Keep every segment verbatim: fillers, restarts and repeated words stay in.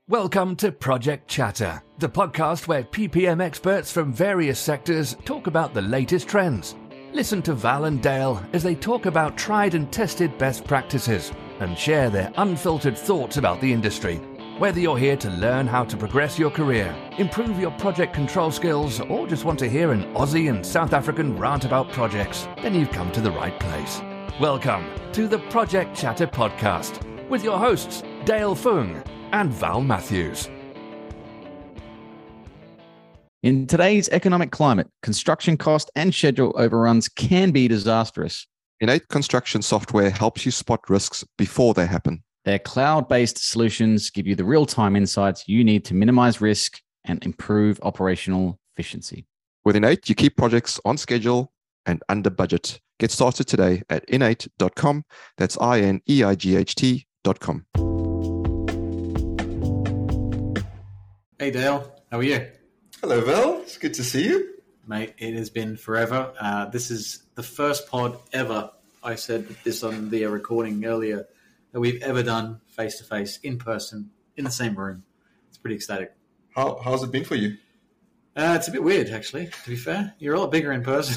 Welcome to Project Chatter, the podcast where P P M experts from various sectors talk about the latest trends. Listen to Val and Dale as they talk about tried and tested best practices and share their unfiltered thoughts about the industry. Whether you're here to learn how to progress your career, improve your project control skills, or just want to hear an Aussie and South African rant about projects, then you've come to the right place. Welcome to the Project Chatter podcast with your hosts, Dale Fung and Val Matthews. In today's economic climate, construction cost and schedule overruns can be disastrous. Innate Construction software helps you spot risks before they happen. Their cloud-based solutions give you the real-time insights you need to minimize risk and improve operational efficiency. With Innate, you keep projects on schedule and under budget. Get started today at innate dot com. That's I N E I G H T dot com. Hey Dale, how are you? Hello Val, it's good to see you. Mate, it has been forever. Uh, this is the first pod ever, I said this on the recording earlier, that we've ever done face-to-face, in person, in the same room. It's pretty ecstatic. How, how's it been for you? Uh, it's a bit weird, actually, to be fair. You're a lot bigger in person.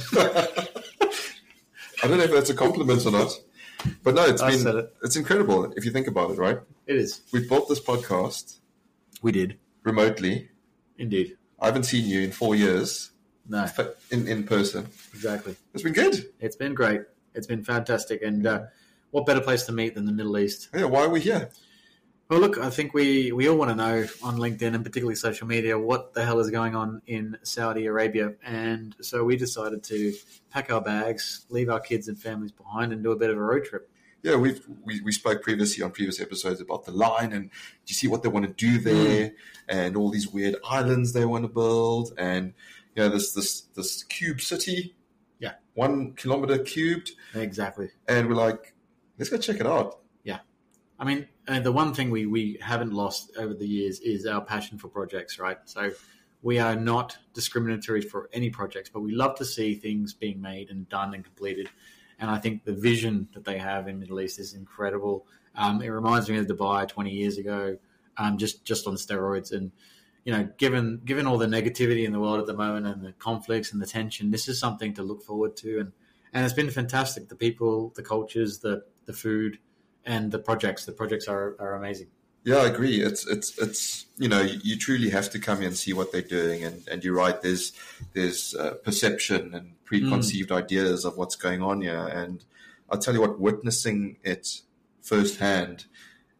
I don't know if that's a compliment or not, but no, it's I been said it. It's incredible if you think about it, right? It is. We built this podcast We did. remotely. Indeed. I haven't seen you in four years No, in, in person. exactly. It's been good. It's been great. It's been fantastic. And uh, what better place to meet than the Middle East? Yeah, why are we here? Well, look, I think we, we all want to know on LinkedIn and particularly social media what the hell is going on in Saudi Arabia. And so we decided to pack our bags, leave our kids and families behind and do a bit of a road trip. Yeah, we've, we we spoke previously on previous episodes about the line and do you see what they want to do there mm. and all these weird islands they want to build and you know this this this cube city, yeah, one kilometer cubed, exactly. And we're like, let's go check it out. Yeah, I mean, uh, the one thing we we haven't lost over the years is our passion for projects, right? So we are not discriminatory for any projects, but we love to see things being made and done and completed. And I think the vision that they have in Middle East is incredible. Um, it reminds me of Dubai twenty years ago, um, just just on steroids. And you know, given given all the negativity in the world at the moment and the conflicts and the tension, this is something to look forward to. And and it's been fantastic. The people, the cultures, the the food, and the projects. The projects are are amazing. Yeah, I agree. It's it's it's you know you, you truly have to come here and see what they're doing, and, and you're right. There's there's uh, perception and preconceived mm. ideas of what's going on here, and I'll tell you what, witnessing it firsthand,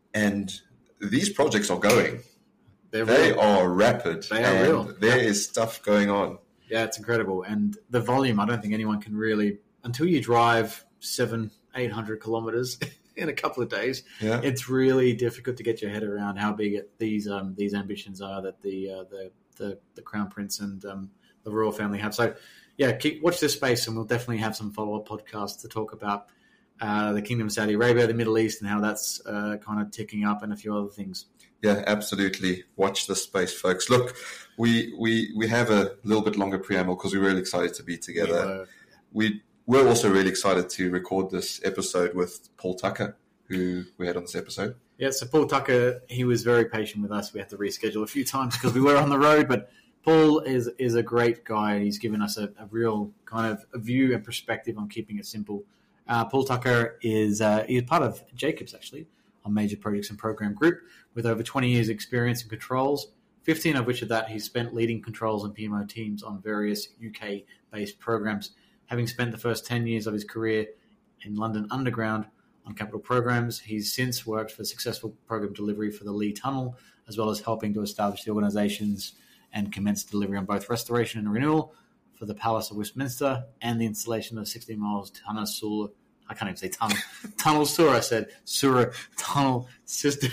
and these projects are going. They're they real. are rapid. They are and real. There yeah. is stuff going on. Yeah, it's incredible, and the volume. I don't think anyone can really until you drive seven, eight hundred kilometers. In a couple of days, yeah. It's really difficult to get your head around how big it, these um, these ambitions are that the uh, the, the the Crown Prince and um, the royal family have. So, yeah, keep, watch this space, and we'll definitely have some follow up podcasts to talk about uh, the Kingdom of Saudi Arabia, the Middle East, and how that's uh, kind of ticking up, and a few other things. Yeah, absolutely. Watch this space, folks. Look, we we we have a little bit longer preamble because we're really excited to be together. Yeah. We. We're also really excited to record this episode with Paul Tucker, who we had on this episode. Yeah, so Paul Tucker, he was very patient with us. We had to reschedule a few times because we were on the road, but Paul is is a great guy. He's given us a, a real kind of a view and perspective on keeping it simple. Uh, Paul Tucker is uh, he is part of Jacobs, actually, on Major Projects and Program Group, with over twenty years experience in controls, fifteen of which of that he's spent leading controls and P M O teams on various U K-based programs. Having spent the first ten years of his career in London Underground on capital programs, he's since worked for successful program delivery for the Lee Tunnel, as well as helping to establish the organisations and commence delivery on both restoration and renewal for the Palace of Westminster and the installation of sixteen miles Tunnel Sur. I can't even say tunnel. Tunnel Sur, I said. Sur tunnel system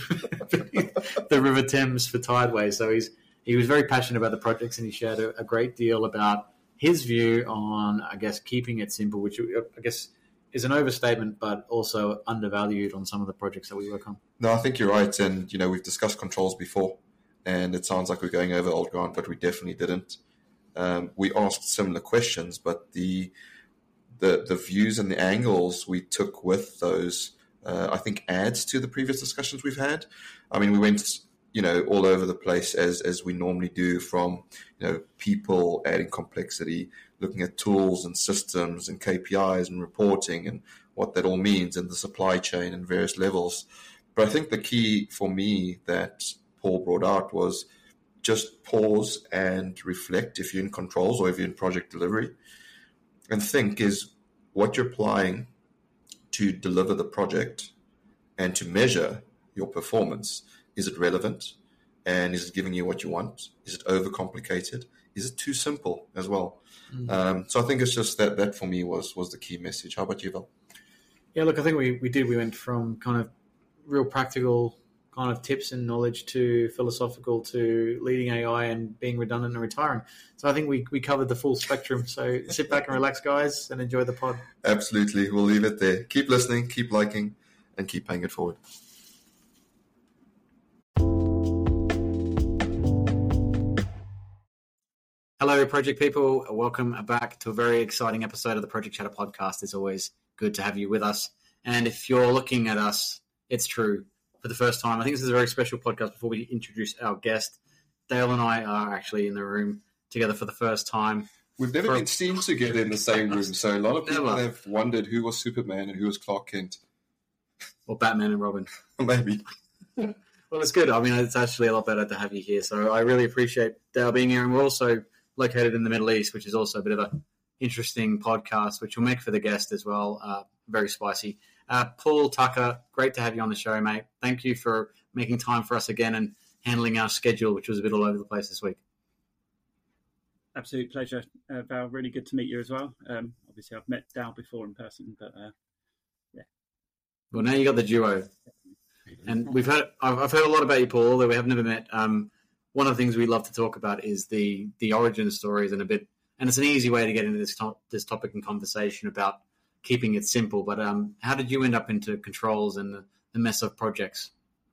the River Thames for Tideways. So he's he was very passionate about the projects, and he shared a, a great deal about his view on, I guess, keeping it simple, which I guess is an overstatement, but also undervalued on some of the projects that we work on. No, I think you're right. And, you know, we've discussed controls before, and it sounds like we're going over old ground, but we definitely didn't. Um, we asked similar questions, but the, the the views and the angles we took with those, uh, I think, adds to the previous discussions we've had. I mean, we went you know, all over the place as as we normally do, from, you know, people adding complexity, looking at tools and systems and K P Is and reporting and what that all means and the supply chain and various levels. But I think the key for me that Paul brought out was just pause and reflect if you're in controls or if you're in project delivery, and think, is what you're applying to deliver the project and to measure your performance, is it relevant? And is it giving you what you want? Is it overcomplicated? Is it too simple as well? Mm-hmm. Um, so I think it's just that that for me was was the key message. How about you, Val? Yeah, look, I think we, we did. We went from kind of real practical kind of tips and knowledge to philosophical to leading A I and being redundant and retiring. So I think we, we covered the full spectrum. So sit back and relax, guys, and enjoy the pod. Absolutely. We'll leave it there. Keep listening, keep liking, and keep paying it forward. Hello, project people. Welcome back to a very exciting episode of the Project Chatter podcast. It's always good to have you with us. And if you're looking at us, it's true, for the first time. I think this is a very special podcast. Before we introduce our guest, Dale and I are actually in the room together for the first time. We've never for been seen together in the same room, so a lot of people never. have wondered who was Superman and who was Clark Kent. Or Batman and Robin. Maybe. Well, it's good. I mean, it's actually a lot better to have you here. So I really appreciate Dale being here. And we're also located in the Middle East, which is also a bit of a interesting podcast, which we'll make for the guest as well. Uh, very spicy. Uh, Paul Tucker, great to have you on the show, mate. Thank you for making time for us again and handling our schedule, which was a bit all over the place this week. Absolute pleasure, uh, Val. Really good to meet you as well. Um, obviously, I've met Dal before in person, but uh, yeah. Well, now you got the duo, and we've heard. I've, I've heard a lot about you, Paul, although we have never met. Um, one of the things we love to talk about is the the origin stories, and a bit, and it's an easy way to get into this to- this topic and conversation about keeping it simple. But um, how did you end up into controls and the, the mess of projects?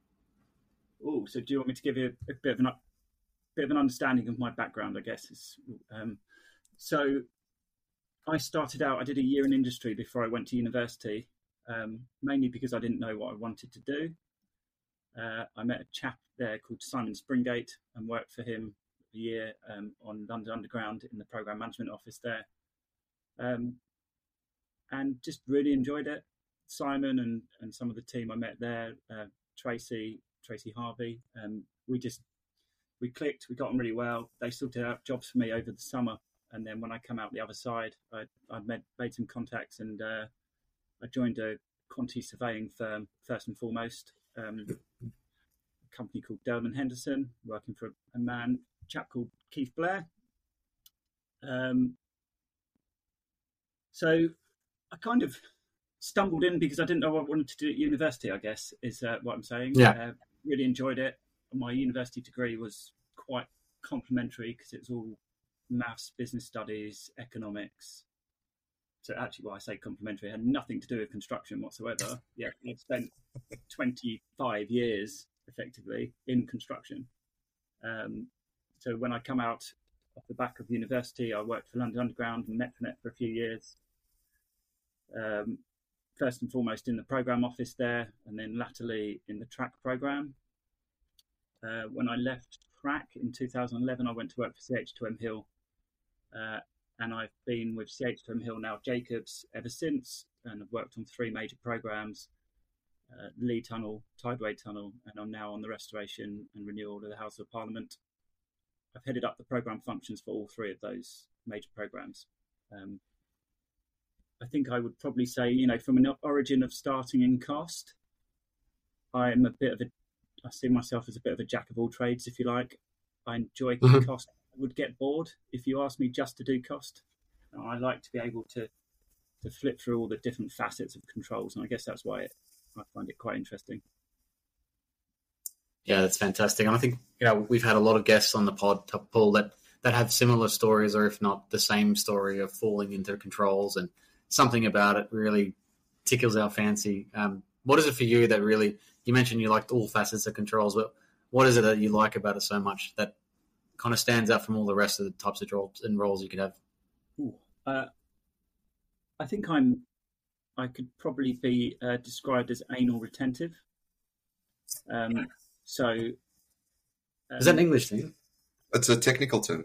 Oh, so do you want me to give you a, a bit of an up, bit of an understanding of my background? I guess is um, so. I started out. I did a year in industry before I went to university, um, mainly because I didn't know what I wanted to do. Uh, I met a chap there called Simon Springate and worked for him a year um, on London Underground in the program management office there. Um, And just really enjoyed it. Simon and, and some of the team I met there, uh, Tracy, Tracy Harvey, um, we just, we clicked, we got on really well. They sorted out jobs for me over the summer. And then when I come out the other side, I, I made, made some contacts and uh, I joined a quantity surveying firm, first and foremost, um, a company called Delman Henderson, working for a man, a chap called Keith Blair. Um, so, I kind of stumbled in because I didn't know what I wanted to do at university, I guess, is uh, what I'm saying. Yeah. Uh, really enjoyed it. My university degree was quite complementary because it was all maths, business studies, economics. So actually, why I say complementary, it had nothing to do with construction whatsoever. Yeah, I spent twenty-five years, effectively, in construction. Um, so when I come out off the back of university, I worked for London Underground and Metronet for a few years. Um, first and foremost in the program office there, and then latterly in the track program. Uh, when I left track in two thousand eleven, I went to work for C H two M Hill, uh, and I've been with C H two M Hill, now Jacobs, ever since, and I've worked on three major programs, uh, Lee Tunnel, Tideway Tunnel, and I'm now on the restoration and renewal of the House of Parliament. I've headed up the program functions for all three of those major programs. Um, I think I would probably say, you know, from an origin of starting in cost, I am a bit of a, I see myself as a bit of a jack of all trades, if you like. I enjoy mm-hmm. cost. I would get bored if you asked me just to do cost. I like to be able to to flip through all the different facets of controls, and I guess that's why it, I find it quite interesting. Yeah, that's fantastic. And I think, you know, we've had a lot of guests on the pod, Paul, that, that have similar stories, or if not the same story, of falling into controls, and something about it really tickles our fancy. Um, what is it for you that really, you mentioned you liked all facets of controls, but what is it that you like about it so much that kind of stands out from all the rest of the types of roles and roles you could have? Ooh, uh, I think I'm, I could probably be uh, described as anal retentive. Um, so Um, Is that an English thing? It's a technical term.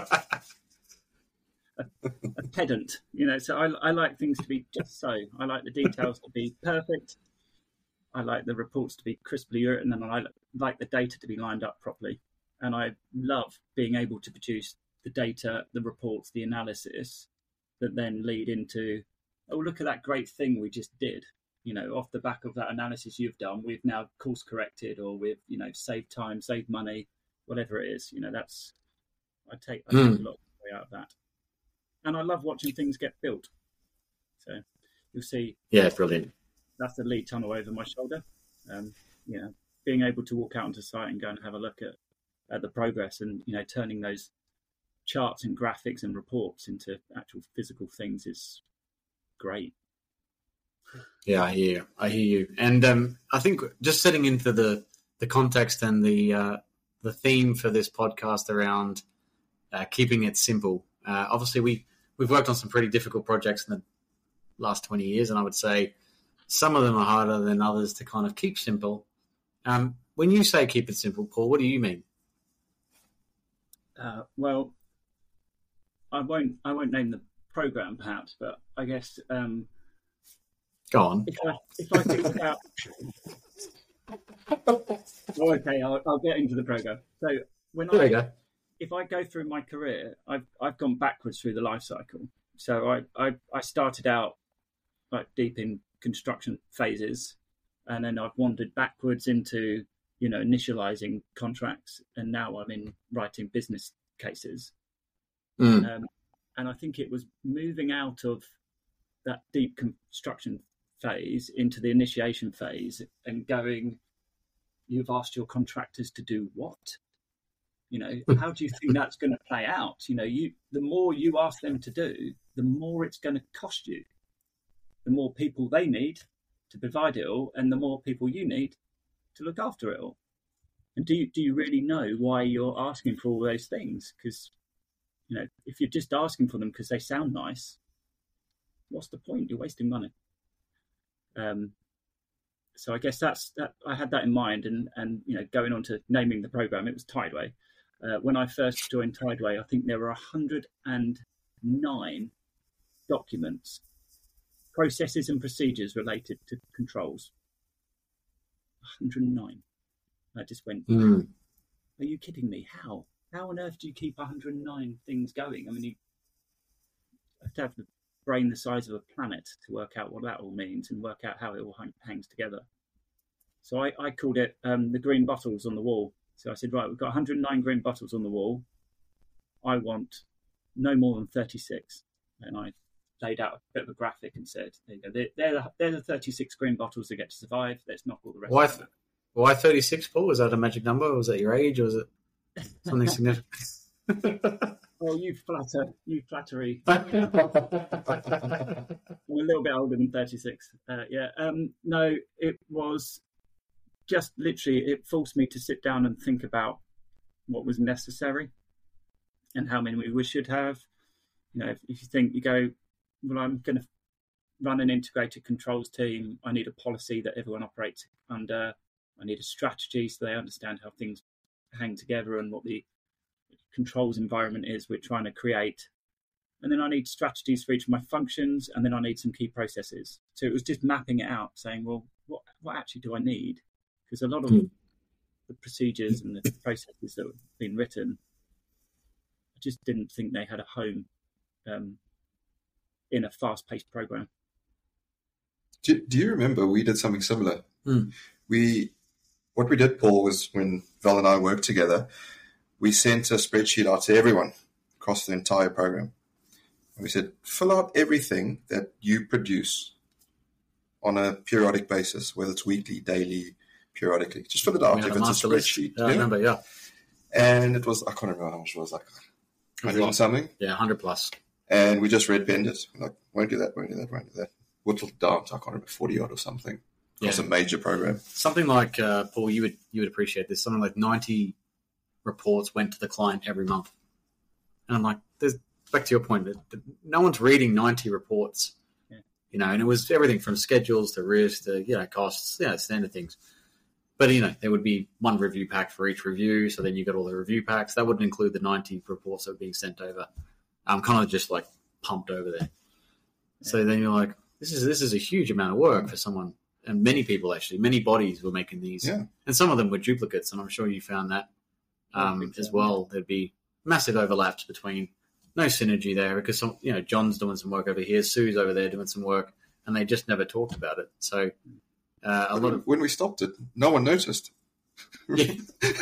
a, a pedant, you know. So I, I like things to be just so. I like the details to be perfect. I like the reports to be crisply written, and I like the data to be lined up properly. And I love being able to produce the data, the reports, the analysis that then lead into, oh, look at that great thing we just did. You know, off the back of that analysis you've done, we've now course corrected, or we've, you know, saved time, saved money, whatever it is. You know, that's, I take, I take mm. a lot out of that. And I love watching things get built. So you'll see. Yeah, brilliant. That's the lead tunnel over my shoulder. Um, you know, being able to walk out onto site and go and have a look at, at the progress, and, you know, turning those charts and graphics and reports into actual physical things is great. Yeah, I hear you. I hear you. And um, I think just setting into the, the context and the uh, the theme for this podcast around uh, keeping it simple. Uh, obviously, we, we've worked on some pretty difficult projects in the last twenty years, and I would say some of them are harder than others to kind of keep simple. Um, when you say keep it simple, Paul, what do you mean? Uh, well, I won't I won't name the program perhaps, but I guess um, go on. If I if I think about oh, okay, I'll, I'll get into the program. So when there I you go. if I go through my career, I've I've gone backwards through the life cycle. So I I, I started out like deep in construction phases, and then I've wandered backwards into, you know, initializing contracts, and now I'm in writing business cases. Mm. Um, and I think it was moving out of that deep construction phase into the initiation phase and going, you've asked your contractors to do what? You know, how do you think that's going to play out? You know, you the more you ask them to do, the more it's going to cost you. The more people they need to provide it all, and the more people you need to look after it all. And do you, do you really know why you're asking for all those things? Because, you know, if you're just asking for them because they sound nice, what's the point? You're wasting money. Um, so I guess that's that. I had that in mind, and and you know, going on to naming the program, it was Tideway. Uh, when I first joined Tideway, I think there were one hundred nine documents, processes and procedures related to controls. one hundred nine. I just went, mm. Are you kidding me? How? How on earth do you keep one hundred nine things going? I mean, you have to have the brain the size of a planet to work out what that all means and work out how it all hang, hangs together. So I, I called it um, the green bottles on the wall. So I said, right, we've got one hundred nine green bottles on the wall. I want no more than thirty-six. And I laid out a bit of a graphic and said, there you go, they're, they're, the, they're the thirty-six green bottles that get to survive. Let's knock all the rest Why, of them. Why thirty-six, Paul? Was that a magic number? Or was that your age? Or was it something significant? Oh, you flatter, you flattery. I'm a little bit older than thirty-six. Uh, yeah, um, no, it was just literally, it forced me to sit down and think about what was necessary and how many we should have. You know, if, if you think, you go, well, I'm going to run an integrated controls team. I need a policy that everyone operates under. I need a strategy so they understand how things hang together and what the controls environment is we're trying to create. And then I need strategies for each of my functions, and then I need some key processes. So it was just mapping it out, saying, well, what, what actually do I need? Because a lot of mm. the procedures and the processes that have been written, I just didn't think they had a home um, in a fast-paced program. Do, do you remember we did something similar? Mm. We, what we did, Paul, was when Val and I worked together, we sent a spreadsheet out to everyone across the entire program. And we said, fill out everything that you produce on a periodic basis, whether it's weekly, daily, periodically. Just fill it out if it's a spreadsheet. Yeah, yeah. I remember, yeah. And it was, I can't remember how much it was, like one hundred and something. Yeah, one hundred plus. And we just red penned it. Like, won't do that, won't do that, won't do that. Whittled it down to, I can't remember, forty odd or something. It was yeah. a major program. Something like, uh, Paul, you would you would appreciate this, something like ninety reports went to the client every month. And I'm like, there's, back to your point, that, that no one's reading ninety reports, yeah. you know, and it was everything from schedules to risk to, you know, costs, you know, standard things. but you know, there would be one review pack for each review. So then you got all the review packs. That wouldn't include the ninety reports that were being sent over. I'm kind of just like pumped over there. Yeah. So then you're like, this is this is a huge amount of work for someone, and many people actually, many bodies were making these, yeah. and some of them were duplicates, and I'm sure you found that um, as well. There'd be massive overlaps between, no synergy there because some, you know, John's doing some work over here, Sue's over there doing some work, and they just never talked about it. So uh, a when, lot of when we stopped it, no one noticed. Yeah.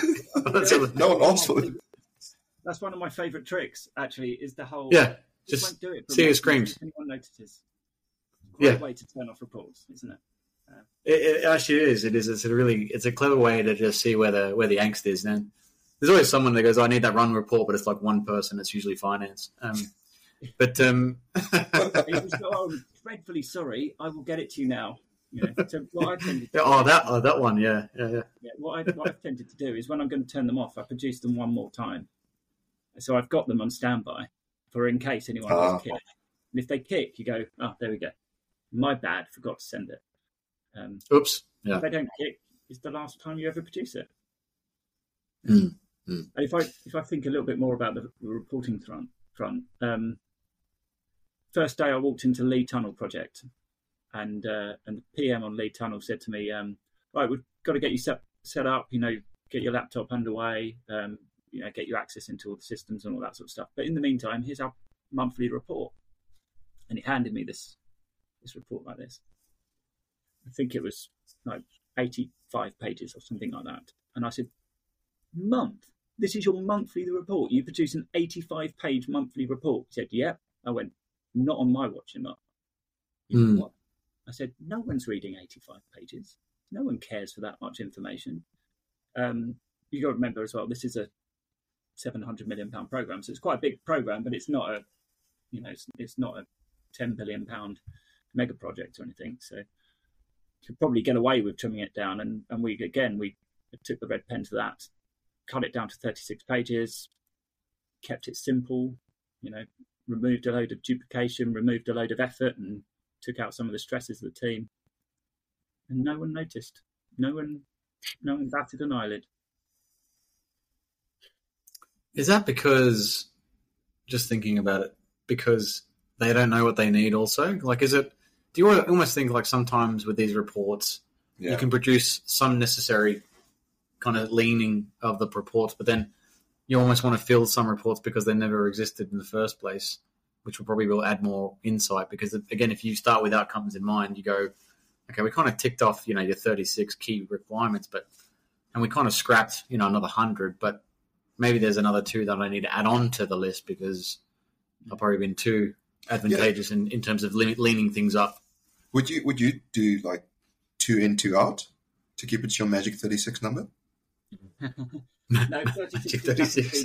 No one asked for it. That's one of my favourite tricks, actually, is the whole... Yeah, just, just do it see who screams. Anyone notices. Great yeah. way to turn off reports, isn't it? Uh, it? It actually is. It is. It's a really, it's a clever way to just see where the where the angst is. Then there's always someone that goes, oh, "I need that run report," but it's like one person. It's usually finance. Um, but um, it was, oh, I'm dreadfully sorry. I will get it to you now. You know, so what I tended to oh, do, that oh, that one, yeah, yeah, yeah. yeah what, I, what I've tended to do is when I'm going to turn them off, I produce them one more time. So I've got them on standby for in case anyone Ah. does kick. And if they kick, you go, oh, there we go. My bad, forgot to send it. Um, Oops. Yeah. If they don't kick, it's the last time you ever produce it. Mm. Mm. And if I if I think a little bit more about the, the reporting front, front um, first day I walked into Lee Tunnel project, and uh, and the P M on Lee Tunnel said to me, um, right, we've got to get you set set up, you know, get your laptop underway, um, you know, get you access into all the systems and all that sort of stuff. But in the meantime, here's our monthly report. And he handed me this this report like this. I think it was like eighty-five pages or something like that. And I said, month? This is your monthly report? You produce an eighty-five page monthly report? He said, yeah. I went, not on my watching up. He Mm. said, what? I said, no one's reading eighty-five pages. No one cares for that much information. Um, you got to remember as well, this is a seven hundred million pound program. So it's quite a big program, but it's not a, you know, it's, it's not a ten billion pound mega project or anything. So you could probably get away with trimming it down. And, and we, again, we took the red pen to that, cut it down to thirty-six pages, kept it simple, you know, removed a load of duplication, removed a load of effort, and took out some of the stresses of the team. And no one noticed. No one, no one batted an eyelid. Is that because, just thinking about it, because they don't know what they need also? Like, is it, do you almost think like sometimes with these reports, Yeah. you can produce some necessary kind of leaning of the reports, but then you almost want to fill some reports because they never existed in the first place, which will probably will add more insight. Because again, if you start with outcomes in mind, you go, okay, we kind of ticked off, you know, your thirty-six key requirements, but, and we kind of scrapped, you know, another hundred, but maybe there's another two that I need to add on to the list because I've probably been too advantageous yeah. in, in terms of le- leaning things up. Would you would you do like two in, two out to keep it to your magic thirty-six number? No, thirty-six. thirty-six.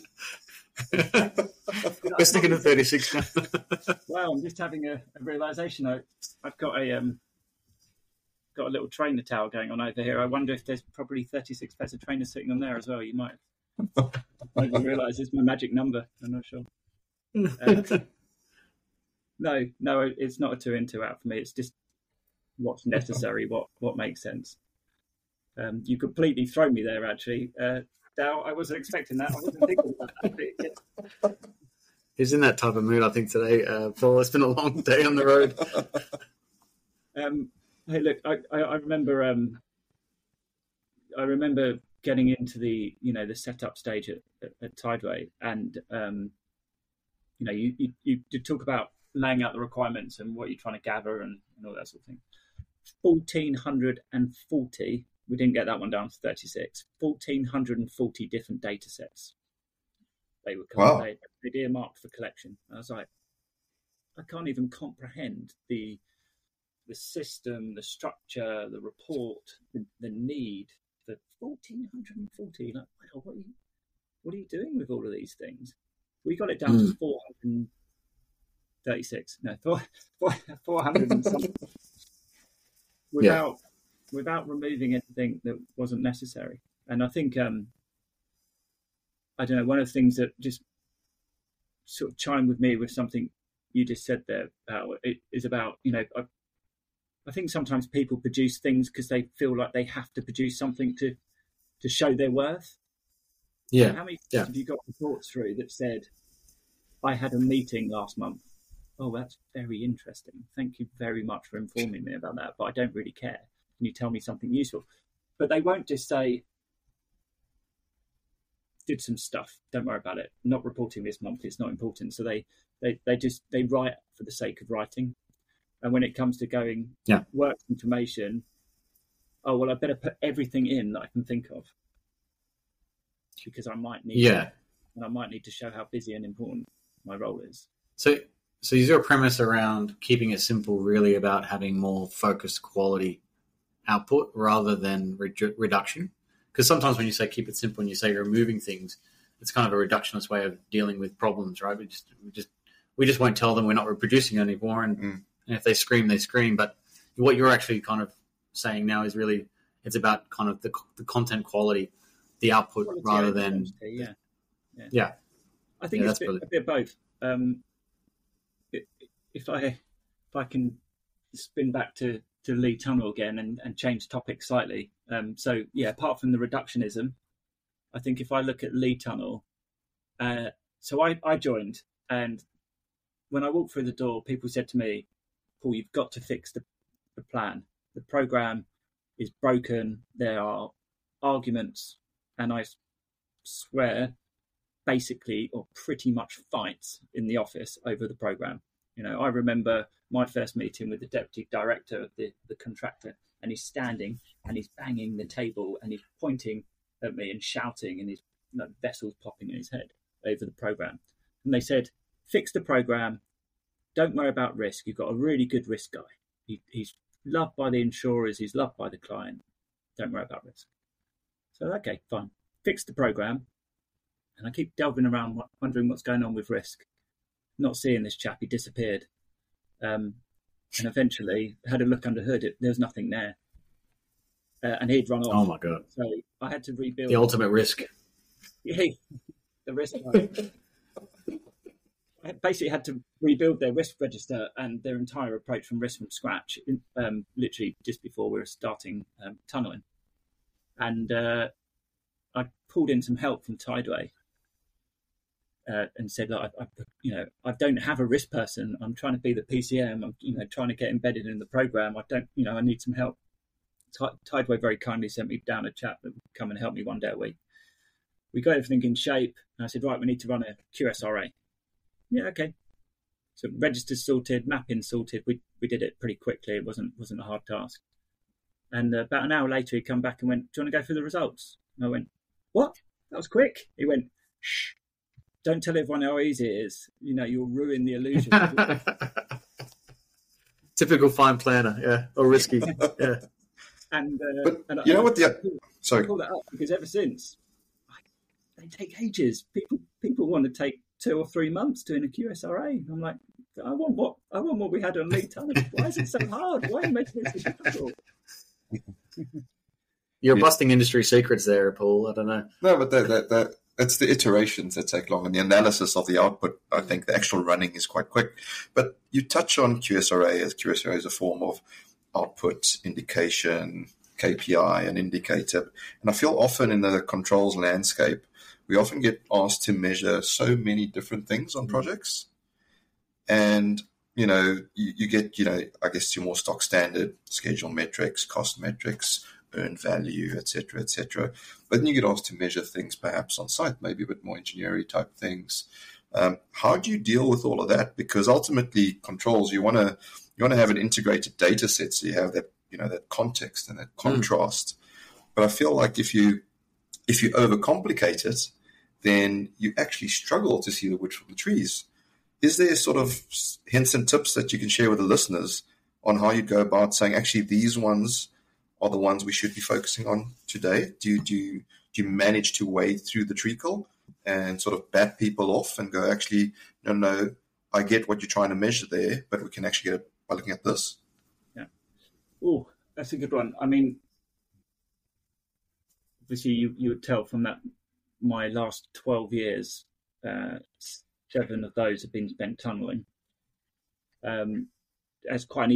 We're sticking to thirty-six now. Well, I'm just having a, a realization. I, I've got a um, got a little trainer tower going on over here. I wonder if there's probably thirty-six pairs of trainers sitting on there as well. You might I didn't realise it's my magic number. I'm not sure. Uh, no, no, it's not a two in, two out for me. It's just what's necessary, what what makes sense. Um, you completely throw me there, actually. Uh, Dow, I wasn't expecting that. I wasn't thinking about that. He's in that type of mood, I think, today, uh, Paul. It's been a long day on the road. Um, hey, look, I, I, I remember, um, I remember getting into the, you know, the setup stage at, at, at Tideway, and um, you know, you, you you talk about laying out the requirements and what you're trying to gather and, and all that sort of thing. Fourteen hundred and forty. We didn't get that one down to thirty-six. Fourteen hundred and forty different data sets. They were wow. they, they'd earmarked for collection. I was like, I can't even comprehend the the system, the structure, the report, the, the need for fourteen hundred and forty. Like, wow, what are you, what are you doing with all of these things? We got it down mm. to four hundred thirty-six. No, four, four, four hundred and something. Without yeah. without removing anything that wasn't necessary. And I think, um, I don't know, one of the things that just sort of chimed with me with something you just said there, uh, it is about, you know, I, I think sometimes people produce things because they feel like they have to produce something to to show their worth. Yeah. How many yeah. have you got reports through that said, I had a meeting last month? Oh, that's very interesting. Thank you very much for informing me about that, but I don't really care. Can you tell me something useful? But they won't just say, did some stuff, don't worry about it. Not reporting this month, it's not important. So they, they, they just, they write for the sake of writing. And when it comes to going yeah. work information, oh, well, I better put everything in that I can think of. Because I might need yeah. to, and I might need to show how busy and important my role is. So, so is your premise around keeping it simple really about having more focused quality output rather than re- reduction? Because sometimes when you say keep it simple and you say removing things, it's kind of a reductionist way of dealing with problems, right? We just we just we just won't tell them we're not reproducing anymore, and, Mm. and if they scream, they scream. But what you're actually kind of saying now is really it's about kind of the the content quality, the output Quality rather over than quantity, yeah. yeah. yeah. I think Yeah, it's a that's bit, a bit of both. Um, it, if I if I can spin back to, to Lee Tunnell again and, and change topic slightly. Um, so yeah, apart from the reductionism, I think if I look at Lee Tunnell, uh, so I, I joined, and when I walked through the door, people said to me, Paul, you've got to fix the, the plan. The program is broken. There are arguments, and I swear, basically, or pretty much fights in the office over the program. You know, I remember my first meeting with the deputy director of the, the contractor, and he's standing and he's banging the table and he's pointing at me and shouting, and his you know, vessels popping in his head over the program. And they said, fix the program. Don't worry about risk. You've got a really good risk guy. He, he's loved by the insurers. He's loved by the client. Don't worry about risk. So, okay, fine. Fix the program. And I keep delving around, wondering what's going on with risk. Not seeing this chap, he disappeared. Um, and eventually had a look under the hood. It, there was nothing there. Uh, and he'd run off. Oh my God. So I had to rebuild. The ultimate risk. Yeah, the risk. I basically had to rebuild their risk register and their entire approach from risk from scratch, um, literally just before we were starting um, tunneling. And uh, I pulled in some help from Tideway. Uh, and said, "Look, I, I, you know, I don't have a risk person. I'm trying to be the P C M. I'm, you know, trying to get embedded in the program. I don't, you know, I need some help." Tideway very kindly sent me down a chap that would come and help me one day a week. We got everything in shape, and I said, "Right, we need to run a Q S R A." Yeah, okay. So registers sorted, mapping sorted. We we did it pretty quickly. It wasn't wasn't a hard task. And uh, about an hour later, he come back and went, "Do you want to go through the results?" And I went, "What? That was quick." He went, "Shh. Don't tell everyone how easy it is. You know, you'll ruin the illusion." Typical fine planner, yeah, or risky, yeah. And uh, But and, you know and what the I sorry pull that up because ever since, like, they take ages. People people want to take two or three months doing a Q S R A. I'm like, I want what I want what we had on Lee Tunnell. Why is it so hard? Why are you making it so difficult? You're Yeah. busting industry secrets there, Paul. I don't know. no, but that that that it's the iterations that take long, and the analysis of the output. I think the actual running is quite quick. But you touch on Q S R A as Q S R A is a form of output indication, K P I, and indicator. And I feel often in the controls landscape, we often get asked to measure so many different things on projects. And, you know, you, you get, you know, I guess your more stock standard schedule metrics, cost metrics, earned value, et cetera, et cetera. But then you get asked to measure things perhaps on site, maybe a bit more engineering type things. Um, how do you deal with all of that? Because ultimately, controls, you want to you want to have an integrated data set, so you have that you know that context and that contrast. Mm. But I feel like if you if you overcomplicate it, then you actually struggle to see the wood from the trees. Is there sort of hints and tips that you can share with the listeners on how you go about saying, actually, these ones are the ones we should be focusing on today? Do you, do you, do you manage to wade through the treacle and sort of bat people off and go, actually, no, no, I get what you're trying to measure there, but we can actually get it by looking at this? Yeah. Oh, that's a good one. I mean, obviously, you, you would tell from that my last twelve years, uh, seven of those have been spent tunneling. Um, that's quite an easy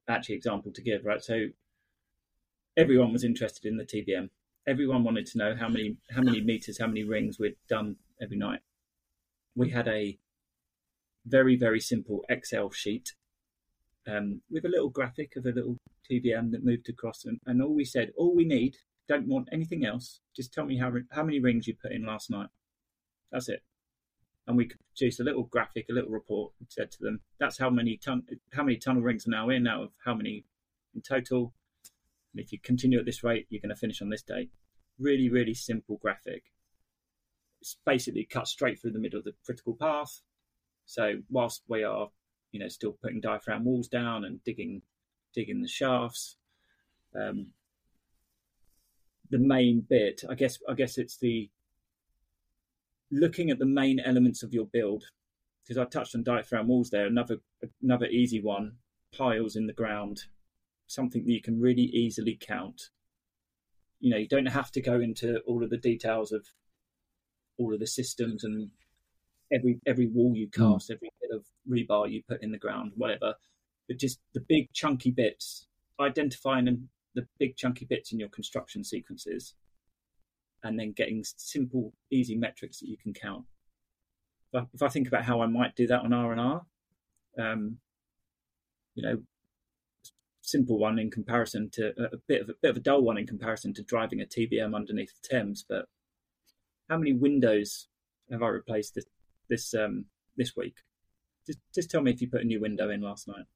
actually example to give, right? So everyone was interested in the T B M. Everyone wanted to know how many how many meters, how many rings we'd done every night. We had a very, very simple Excel sheet um, with a little graphic of a little T B M that moved across, and, and all we said, all we need, don't want anything else, just tell me how how many rings you put in last night. That's it. And we could produce a little graphic, a little report, and said to them, that's how many ton how many tunnel rings are now in out of how many in total. And if you continue at this rate, you're going to finish on this date. Really, really simple graphic. It's basically cut straight through the middle of the critical path. So whilst we are, you know, still putting diaphragm walls down and digging, digging the shafts, um, the main bit, I guess, I guess it's the looking at the main elements of your build. Because I touched on diaphragm walls there. Another, another easy one. Piles in the ground, something that you can really easily count. You know, you don't have to go into all of the details of all of the systems and every every wall you cast, mm. every bit of rebar you put in the ground, whatever. But just the big chunky bits, identifying the big chunky bits in your construction sequences, and then getting simple, easy metrics that you can count. If I, if I think about how I might do that on R and R, um, you know, simple one in comparison to a, a bit of a bit of a dull one in comparison to driving a T B M underneath the Thames. But how many windows have I replaced this this um, this week? Just just tell me if you put a new window in last night.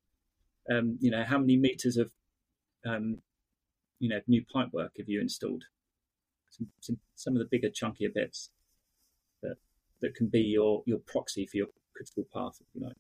Um, you know, how many meters of um, you know new pipe work have you installed? Some, some some of the bigger, chunkier bits that that can be your your proxy for your critical path, if you like.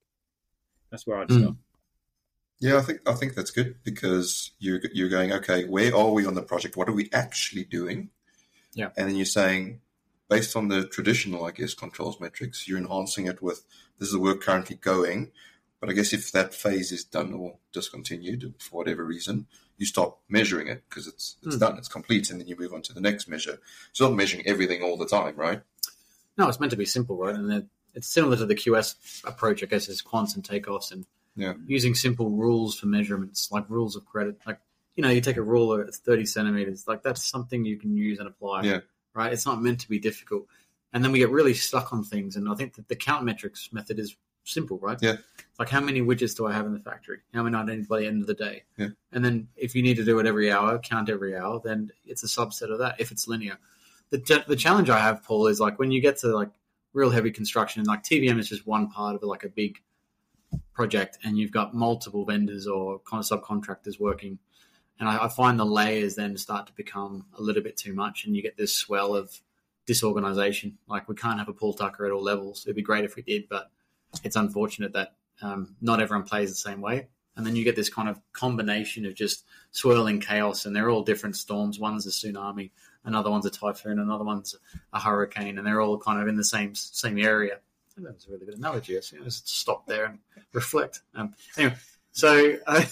That's where I'd start. Mm. Yeah, I think I think that's good, because you're you're going, okay, where are we on the project? What are we actually doing? Yeah, and then you're saying, based on the traditional, I guess, controls metrics, you're enhancing it with this is the work currently going. But I guess if that phase is done or discontinued for whatever reason, you stop measuring it because it's it's mm. done, it's complete, and then you move on to the next measure. So not measuring everything all the time, right? No, it's meant to be simple, right? And it's similar to the Q S approach, I guess, is quants and takeoffs and yeah. using simple rules for measurements, like rules of credit. Like, you know, you take a ruler, it's thirty centimeters. Like, that's something you can use and apply, yeah. right? It's not meant to be difficult. And then we get really stuck on things. And I think that the count metrics method is simple, right? Yeah. Like, how many widgets do I have in the factory? How many I need by the end of the day? Yeah. And then if you need to do it every hour, count every hour, then it's a subset of that if it's linear. The the challenge I have, Paul, is like when you get to like real heavy construction, and like T B M is just one part of like a big project, and you've got multiple vendors or kind of subcontractors working. And I, I find the layers then start to become a little bit too much, and you get this swell of disorganization. Like, we can't have a Paul Tucker at all levels. It'd be great if we did, but it's unfortunate that um, not everyone plays the same way. And then you get this kind of combination of just swirling chaos, and they're all different storms. One's a tsunami, another one's a typhoon, another one's a hurricane, and they're all kind of in the same same area. I think that was a really good analogy. Yes, you know, just stop there and reflect. Um, anyway, so I,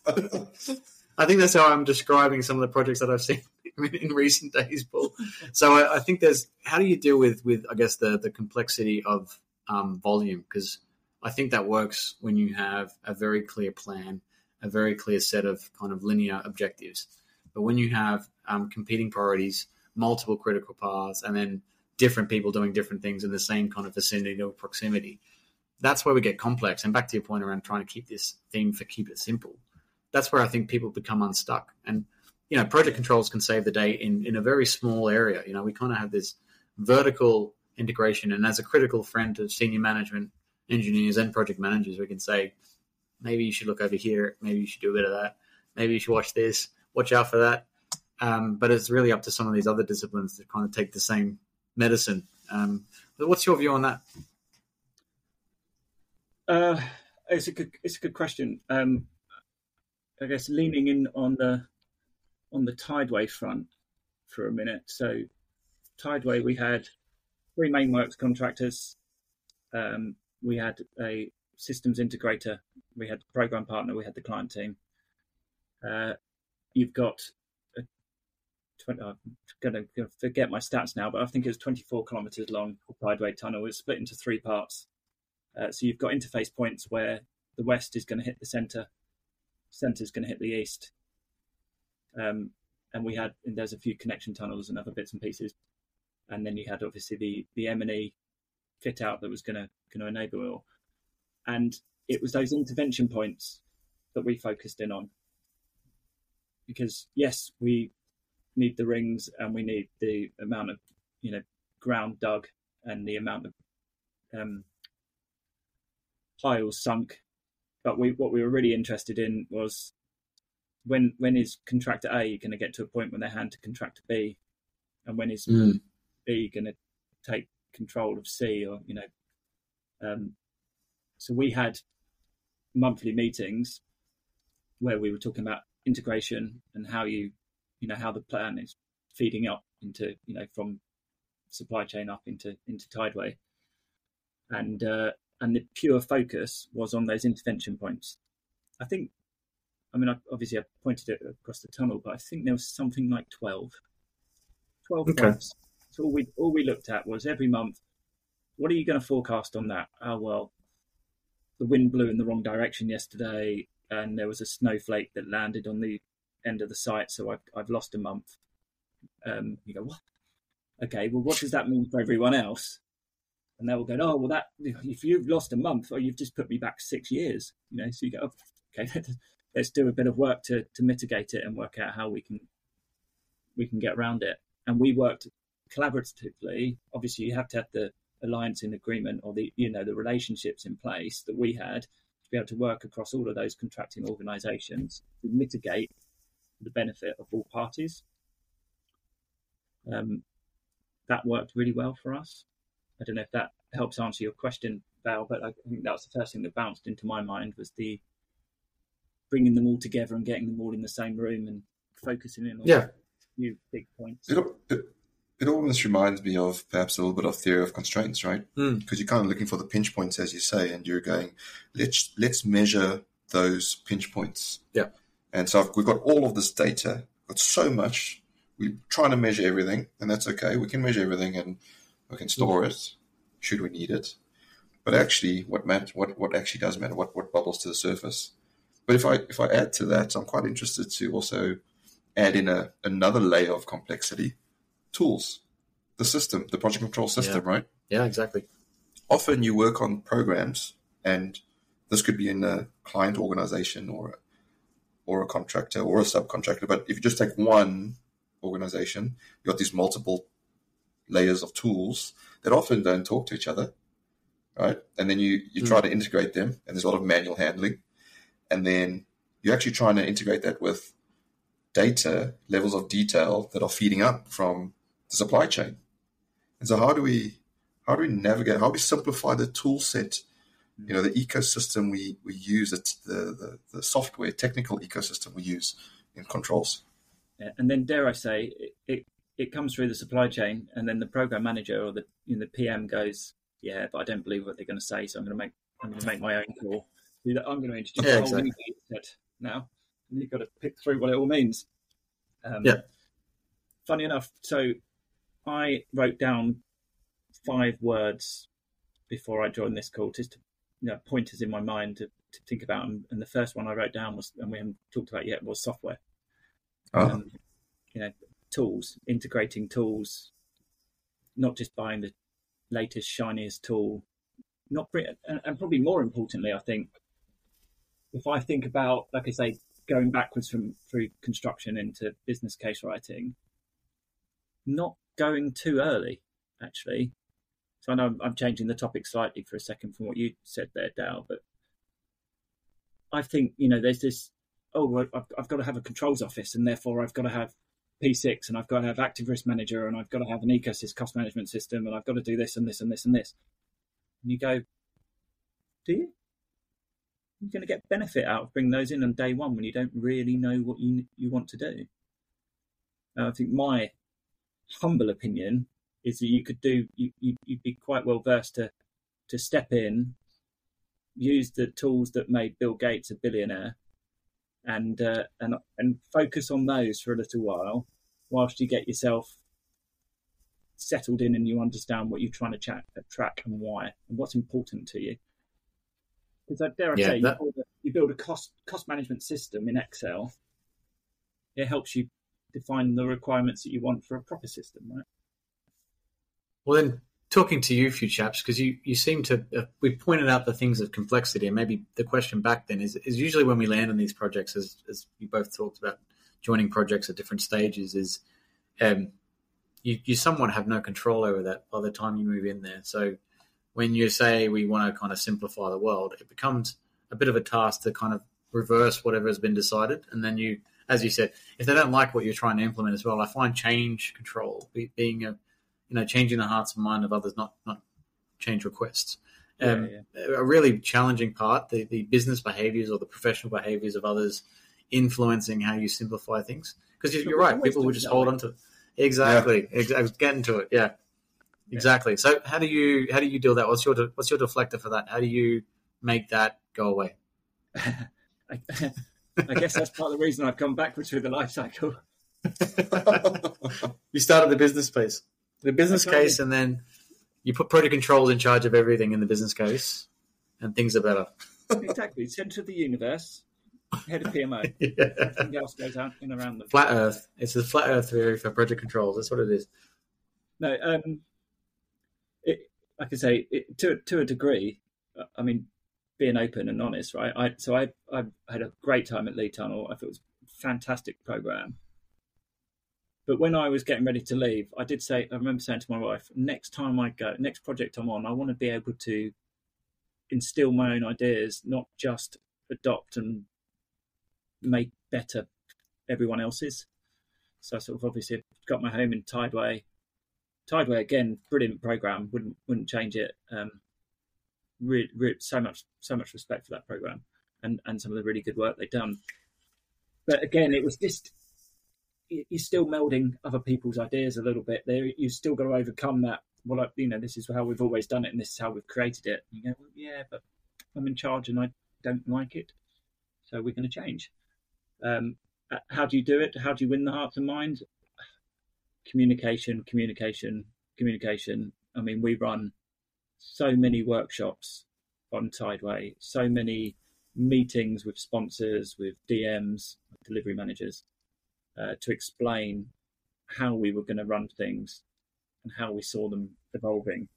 I think that's how I'm describing some of the projects that I've seen in recent days, Paul. So I, I think there's how do you deal with with I guess the the complexity of um, volume, because I think that works when you have a very clear plan, a very clear set of kind of linear objectives. But when you have um, competing priorities, multiple critical paths, and then different people doing different things in the same kind of vicinity or proximity, that's where we get complex. And back to your point around trying to keep this theme for keep it simple, that's where I think people become unstuck. And, you know, project controls can save the day in, in a very small area. You know, we kind of have this vertical integration. And as a critical friend to senior management, engineers and project managers, we can say, maybe you should look over here. Maybe you should do a bit of that. Maybe you should watch this. Watch out for that. Um, but it's really up to some of these other disciplines to kind of take the same medicine. Um, but what's your view on that? Uh, it's a good, it's a good question. Um, I guess leaning in on the on the Tideway front for a minute. So Tideway, we had three main works contractors. Um, we had a systems integrator, we had the program partner, we had the client team. Uh, you've got a twenty, I'm going to forget my stats now, but I think it was twenty-four kilometres long Tideway tunnel. It's split into three parts. Uh, so you've got interface points where the west is going to hit the centre, centre's going to hit the east. Um, and we had, and there's a few connection tunnels and other bits and pieces. And then you had obviously the, the M and E fit out that was going to going to enable it all. And it was those intervention points that we focused in on. Because yes, we need the rings and we need the amount of, you know, ground dug and the amount of um, piles sunk. But we what we were really interested in was when when is contractor A going to get to a point when they hand to contractor B, and when is mm. B going to take control of C, or you know. Um, so we had monthly meetings where we were talking about integration and how you, you know, how the plan is feeding up into, you know, from supply chain up into into Tideway, and uh, and the pure focus was on those intervention points. I think, I mean, I, obviously I pointed it across the tunnel, but I think there was something like twelve, twelve okay. points. So all we all we looked at was every month, what are you going to forecast on that? Oh well, the wind blew in the wrong direction yesterday, and there was a snowflake that landed on the end of the site, so I've I've lost a month. Um, you go, what? Okay, well, what does that mean for everyone else? And they will go, oh, well, that if you've lost a month, or you've just put me back six years, you know. So you go, oh, okay, let's do a bit of work to to mitigate it and work out how we can we can get around it. And we worked collaboratively. Obviously, you have to have the alliance in agreement, or the you know the relationships in place that we had to be able to work across all of those contracting organisations to mitigate the benefit of all parties. Um, that worked really well for us. I don't know if that helps answer your question, Val, but I think that was the first thing that bounced into my mind, was the bringing them all together and getting them all in the same room and focusing in on yeah. a few big points. It, it, it almost reminds me of perhaps a little bit of theory of constraints, right? Because mm. you're kind of looking for the pinch points, as you say, and you're going, let's let's measure those pinch points. Yeah. And so we've got all of this data, got so much. We're trying to measure everything, and that's okay. We can measure everything, and we can store mm. it should we need it. But actually, what matters, what what actually does matter, what what bubbles to the surface. But if I if I add to that, I'm quite interested to also add in a another layer of complexity. Tools, the system, the project control system, yeah. right? Yeah, exactly. Often you work on programs, and this could be in a client organization or a, or a contractor or a subcontractor. But if you just take one organization, you've got these multiple layers of tools that often don't talk to each other, right? And then you, you try mm. to integrate them, and there's a lot of manual handling. And then you're actually trying to integrate that with data, levels of detail that are feeding up from the supply chain. And so how do we how do we navigate, how do we simplify the tool set, you know, the ecosystem we, we use, the, the, the software, technical ecosystem we use in controls? Yeah, and then, dare I say, it, it, it comes through the supply chain, and then the program manager or the you know, the P M goes, yeah, but I don't believe what they're going to say, so I'm going to make I'm going to make my own call. I'm going to introduce yeah, a whole exactly. new data set now. And you've got to pick through what it all means. Um, yeah. Funny enough, so I wrote down five words before I joined this call, just to, you know, pointers in my mind to, to think about. And, and the first one I wrote down was, and we haven't talked about yet, was software. Oh. Um, you know, tools, integrating tools, not just buying the latest, shiniest tool. Not and, and probably more importantly, I think, if I think about, like I say, going backwards from through construction into business case writing, not going too early, actually. So I know I'm, I'm changing the topic slightly for a second from what you said there, Dal, but I think, you know, there's this, oh, well, I've, I've got to have a controls office, and therefore I've got to have P six, and I've got to have active risk manager, and I've got to have an ecosystem cost management system, and I've got to do this and this and this and this. And you go, do you? You're going to get benefit out of bringing those in on day one when you don't really know what you you want to do. Uh, I think my humble opinion is that you could do, you, you, you'd be quite well versed to to step in, use the tools that made Bill Gates a billionaire, and uh, and and focus on those for a little while, whilst you get yourself settled in and you understand what you're trying to track, track and why, and what's important to you. Because I dare I yeah, say, that... you, pull the, you build a cost cost management system in Excel, it helps you define the requirements that you want for a proper system, right? Well, then, talking to you, few chaps, because you, you seem to, uh, we pointed out the things of complexity, and maybe the question back then is, is usually when we land on these projects, as, as you both talked about, joining projects at different stages, is um, you, you somewhat have no control over that by the time you move in there. So when you say we want to kind of simplify the world, it becomes a bit of a task to kind of reverse whatever has been decided. And then you, as you said, if they don't like what you're trying to implement as well, I find change control be, being a, you know, changing the hearts and mind of others, not not change requests. Um, yeah, yeah. A really challenging part, the, the business behaviors or the professional behaviors of others influencing how you simplify things. Because you're, you're right, people will just hold on to it. Exactly. Yeah. Ex- I was getting to it. Yeah, exactly. Yeah. So how do you how do you deal with that? What's your de- what's your deflector for that? How do you make that go away? I, I guess that's part of the reason I've come backwards through the life cycle. You started the business piece. The business case, and then you put project controls in charge of everything in the business case, and things are better. Exactly. Center of the universe, head of P M O. Yeah. Everything else goes out and around them. Flat Earth. It's the flat Earth theory for project controls. That's what it is. No, um, it, like I say, it, to to a degree. I mean, being open and honest, right? I so I I had a great time at Lee Tunnel. I thought it was a fantastic program. But when I was getting ready to leave, I did say, I remember saying to my wife, next time I go, next project I'm on, I want to be able to instill my own ideas, not just adopt and make better everyone else's. So I sort of obviously got my home in Tideway. Tideway, again, brilliant program, wouldn't wouldn't change it. Um, re- re- so much so much respect for that program and, and some of the really good work they've done. But again, it was just... you're still melding other people's ideas a little bit there. You've still got to overcome that. Well, I, you know, this is how we've always done it, and this is how we've created it. And you go, well, yeah, but I'm in charge, and I don't like it, so we're going to change. Um, how do you do it? How do you win the hearts and minds? Communication, communication, communication. I mean, we run so many workshops on Tideway, so many meetings with sponsors, with D Ms, delivery managers. Uh, to explain how we were going to run things and how we saw them evolving.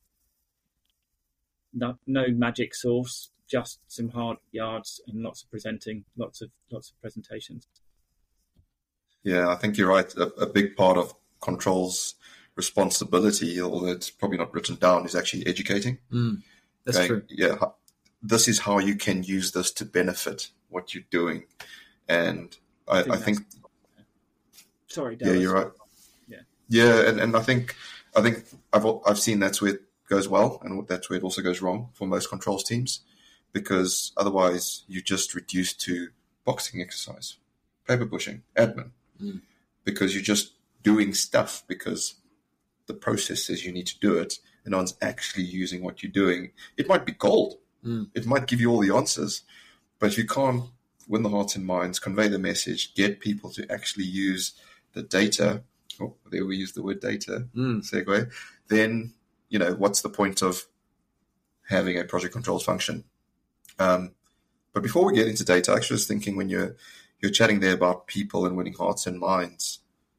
No, no magic sauce, just some hard yards and lots of presenting, lots of lots of presentations. Yeah, I think you're right. A, a big part of control's responsibility, although it's probably not written down, is actually educating. Mm, that's Going, true. Yeah, this is how you can use this to benefit what you're doing. And I, I think... I think Sorry, Dale, yeah, you're right. Yeah, yeah, and, and I think I think I've I've seen that's where it goes well, and that's where it also goes wrong for most controls teams, because otherwise you just reduce to boxing exercise, paper pushing, admin, mm. because you're just doing stuff because the process says you need to do it, and no one's actually using what you're doing. It might be gold, mm. it might give you all the answers, but if you can't win the hearts and minds, convey the message, get people to actually use the data, oh, there we use the word data, mm. segue, then, you know, what's the point of having a project controls function? Um, but before we get into data, I actually was thinking when you're, you're chatting there about people and winning hearts and minds,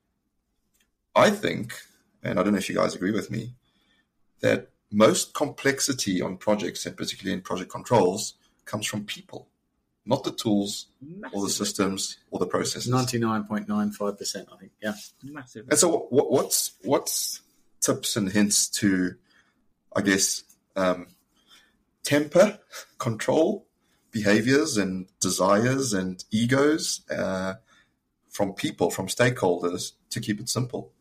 I think, and I don't know if you guys agree with me, that most complexity on projects, and particularly in project controls, comes from people. Not the tools, Massive. or the systems, or the processes. ninety-nine point nine five percent, I think. Yeah. Massive. And so what, what's what's tips and hints to, I guess, um, temper, control behaviors and desires and egos uh, from people, from stakeholders, to keep it simple?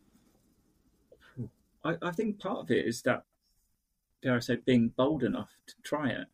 I, I think part of it is that, dare I say, being bold enough to try it.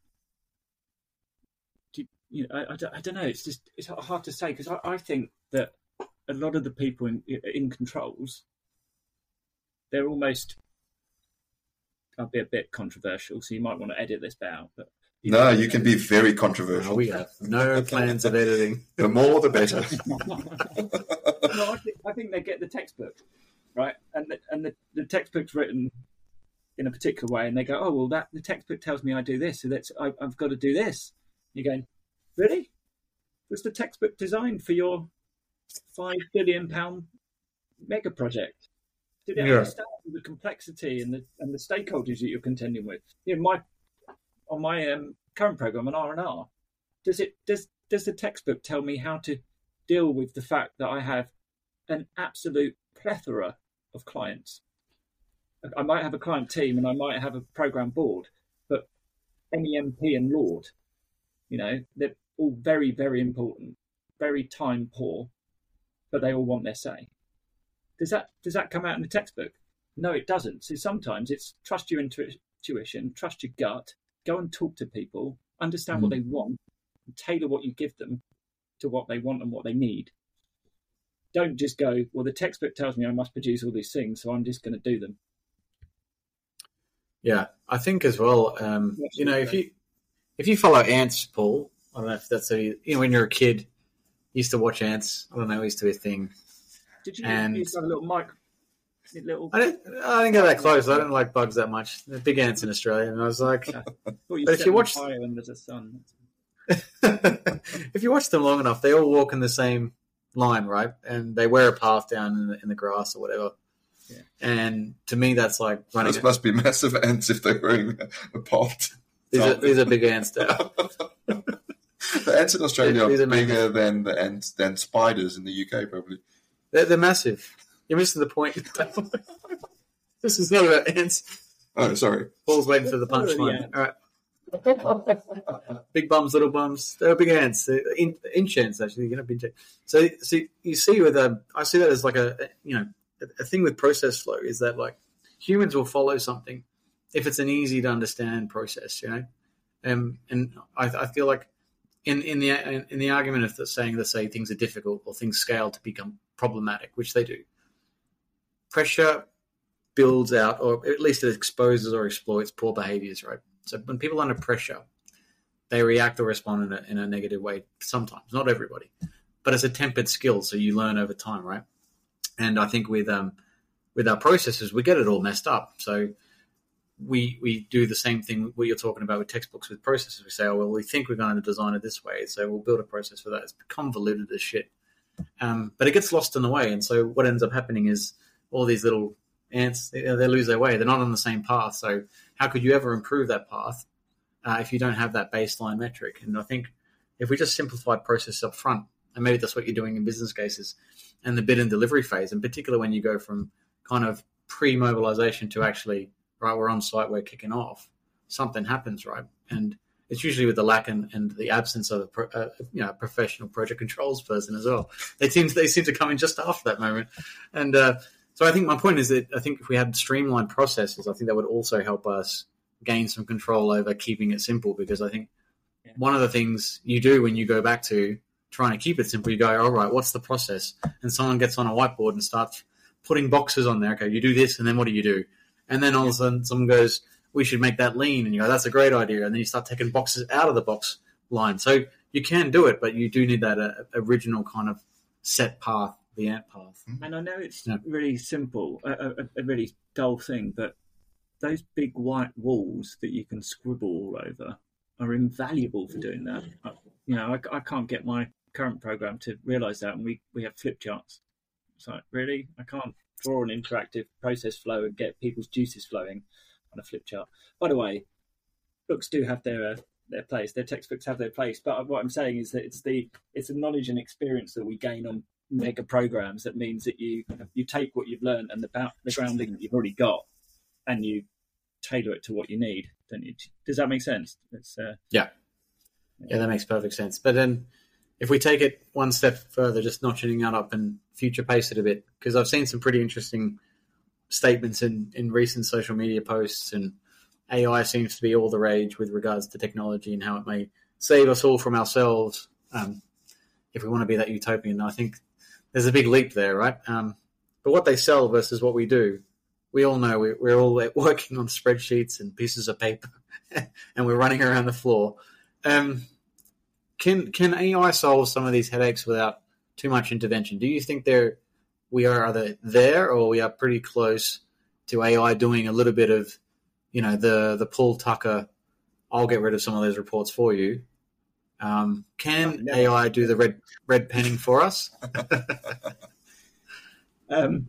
You know, I, I, don't, I don't know. It's just it's hard to say because I, I think that a lot of the people in in controls, they're almost. I'll be a bit controversial, so you might want to edit this bit out. But you no, know, you can be very controversial. No, we have no plans of editing. The more, the better. No, I think, I think they get the textbook, right? And the, and the, the textbook's written in a particular way, and they go, "Oh well, that the textbook tells me I do this, so that's I, I've got to do this." You're going. Really? Was the textbook designed for your five billion pound mega project? Did it Yeah. understand the complexity and the and the stakeholders that you're contending with? You know, my on my um, current program on R and R, does it does does the textbook tell me how to deal with the fact that I have an absolute plethora of clients? I might have a client team and I might have a program board, but M E M P and Lord, you know, they're all very, very important, very time poor, but they all want their say. Does that does that come out in the textbook? No, it doesn't. So sometimes it's trust your intu- intuition, trust your gut, go and talk to people, understand mm. what they want, and tailor what you give them to what they want and what they need. Don't just go, well, the textbook tells me I must produce all these things, so I'm just going to do them. Yeah, I think as well, um, you know, if you if you follow Ants, Paul, I don't know if that's a, you know, when you're a kid, you used to watch Ants. I don't know, it used to be a thing. Did you and used to have a little mic? Little... I didn't. I didn't get that close. I didn't like bugs that much. The big ants in Australia, and I was like, yeah. well, you but if you watch, when there's a sun. if you watch them long enough, they all walk in the same line, right? And they wear a path down in the, in the grass or whatever. Yeah. And to me, that's like running. Those must be massive ants if they're wearing a path. These are, these are big ants now. The ants in Australia are bigger than the ants than spiders in the U K, probably. They're, they're massive. You're missing the point. This is not about ants. Oh, sorry. Paul's waiting for the punchline. All right. Big bums, little bums. They're big ants. They're in, inch ants, actually. You know, big. So, so you see with um, I see that as like a, you know, a, a thing with process flow is that like humans will follow something if it's an easy to understand process, you know. Um, and I, I feel like in in the in, in the argument of the saying that say things are difficult or things scale to become problematic, which they do. Pressure builds out, or at least it exposes or exploits poor behaviors, right? So when people are under pressure, they react or respond in a, in a negative way sometimes, not everybody. But it's a tempered skill, so you learn over time, right? And I think with um, with our processes, we get it all messed up. So we we do the same thing what you're talking about with textbooks with processes. We say, oh, well, we think we're going to design it this way, so we'll build a process for that. It's convoluted as shit. Um, but it gets lost in the way. And so what ends up happening is all these little ants, they, they lose their way. They're not on the same path. So how could you ever improve that path uh, if you don't have that baseline metric? And I think if we just simplified process up front, and maybe that's what you're doing in business cases and the bid and delivery phase, in particular when you go from kind of pre-mobilization to actually, right, we're on site, we're kicking off, something happens, right? And it's usually with the lack and, and the absence of a pro, uh, you know, professional project controls person as well. They seem to, they seem to come in just after that moment. And uh, so I think my point is that I think if we had streamlined processes, I think that would also help us gain some control over keeping it simple, because I think yeah. one of the things you do when you go back to trying to keep it simple, you go, all right, what's the process? And someone gets on a whiteboard and starts putting boxes on there. Okay, you do this, and then what do you do? And then all of a sudden someone goes, we should make that lean. And you go, that's a great idea. And then you start taking boxes out of the box line. So you can do it, but you do need that uh, original kind of set path, the ant path. And I know it's yeah. really simple, a, a, a really dull thing, but those big white walls that you can scribble all over are invaluable for doing that. I, you know, I, I can't get my current program to realize that. And we, we have flip charts. It's like, really? I can't draw an interactive process flow and get people's juices flowing on a flip chart. By the way, books do have their uh, their place. Their textbooks have their place. But what I'm saying is that it's the it's the knowledge and experience that we gain on mega programs that means that you you take what you've learned and the the grounding that you've already got, and you tailor it to what you need. Don't you? Does that make sense? It's uh, yeah, yeah, that makes perfect sense. But then, if we take it one step further, just notching that up and future pace it a bit, because I've seen some pretty interesting statements in, in recent social media posts, and A I seems to be all the rage with regards to technology and how it may save us all from ourselves um, if we want to be that utopian. I think there's a big leap there, right? Um, but what they sell versus what we do, we all know we, we're all working on spreadsheets and pieces of paper and we're running around the floor. Um, can can A I solve some of these headaches without too much intervention? Do you think they're we are either there or we are pretty close to A I doing a little bit of, you know, the the Paul Tucker, I'll get rid of some of those reports for you, Um, can A I do the red red penning for us? um,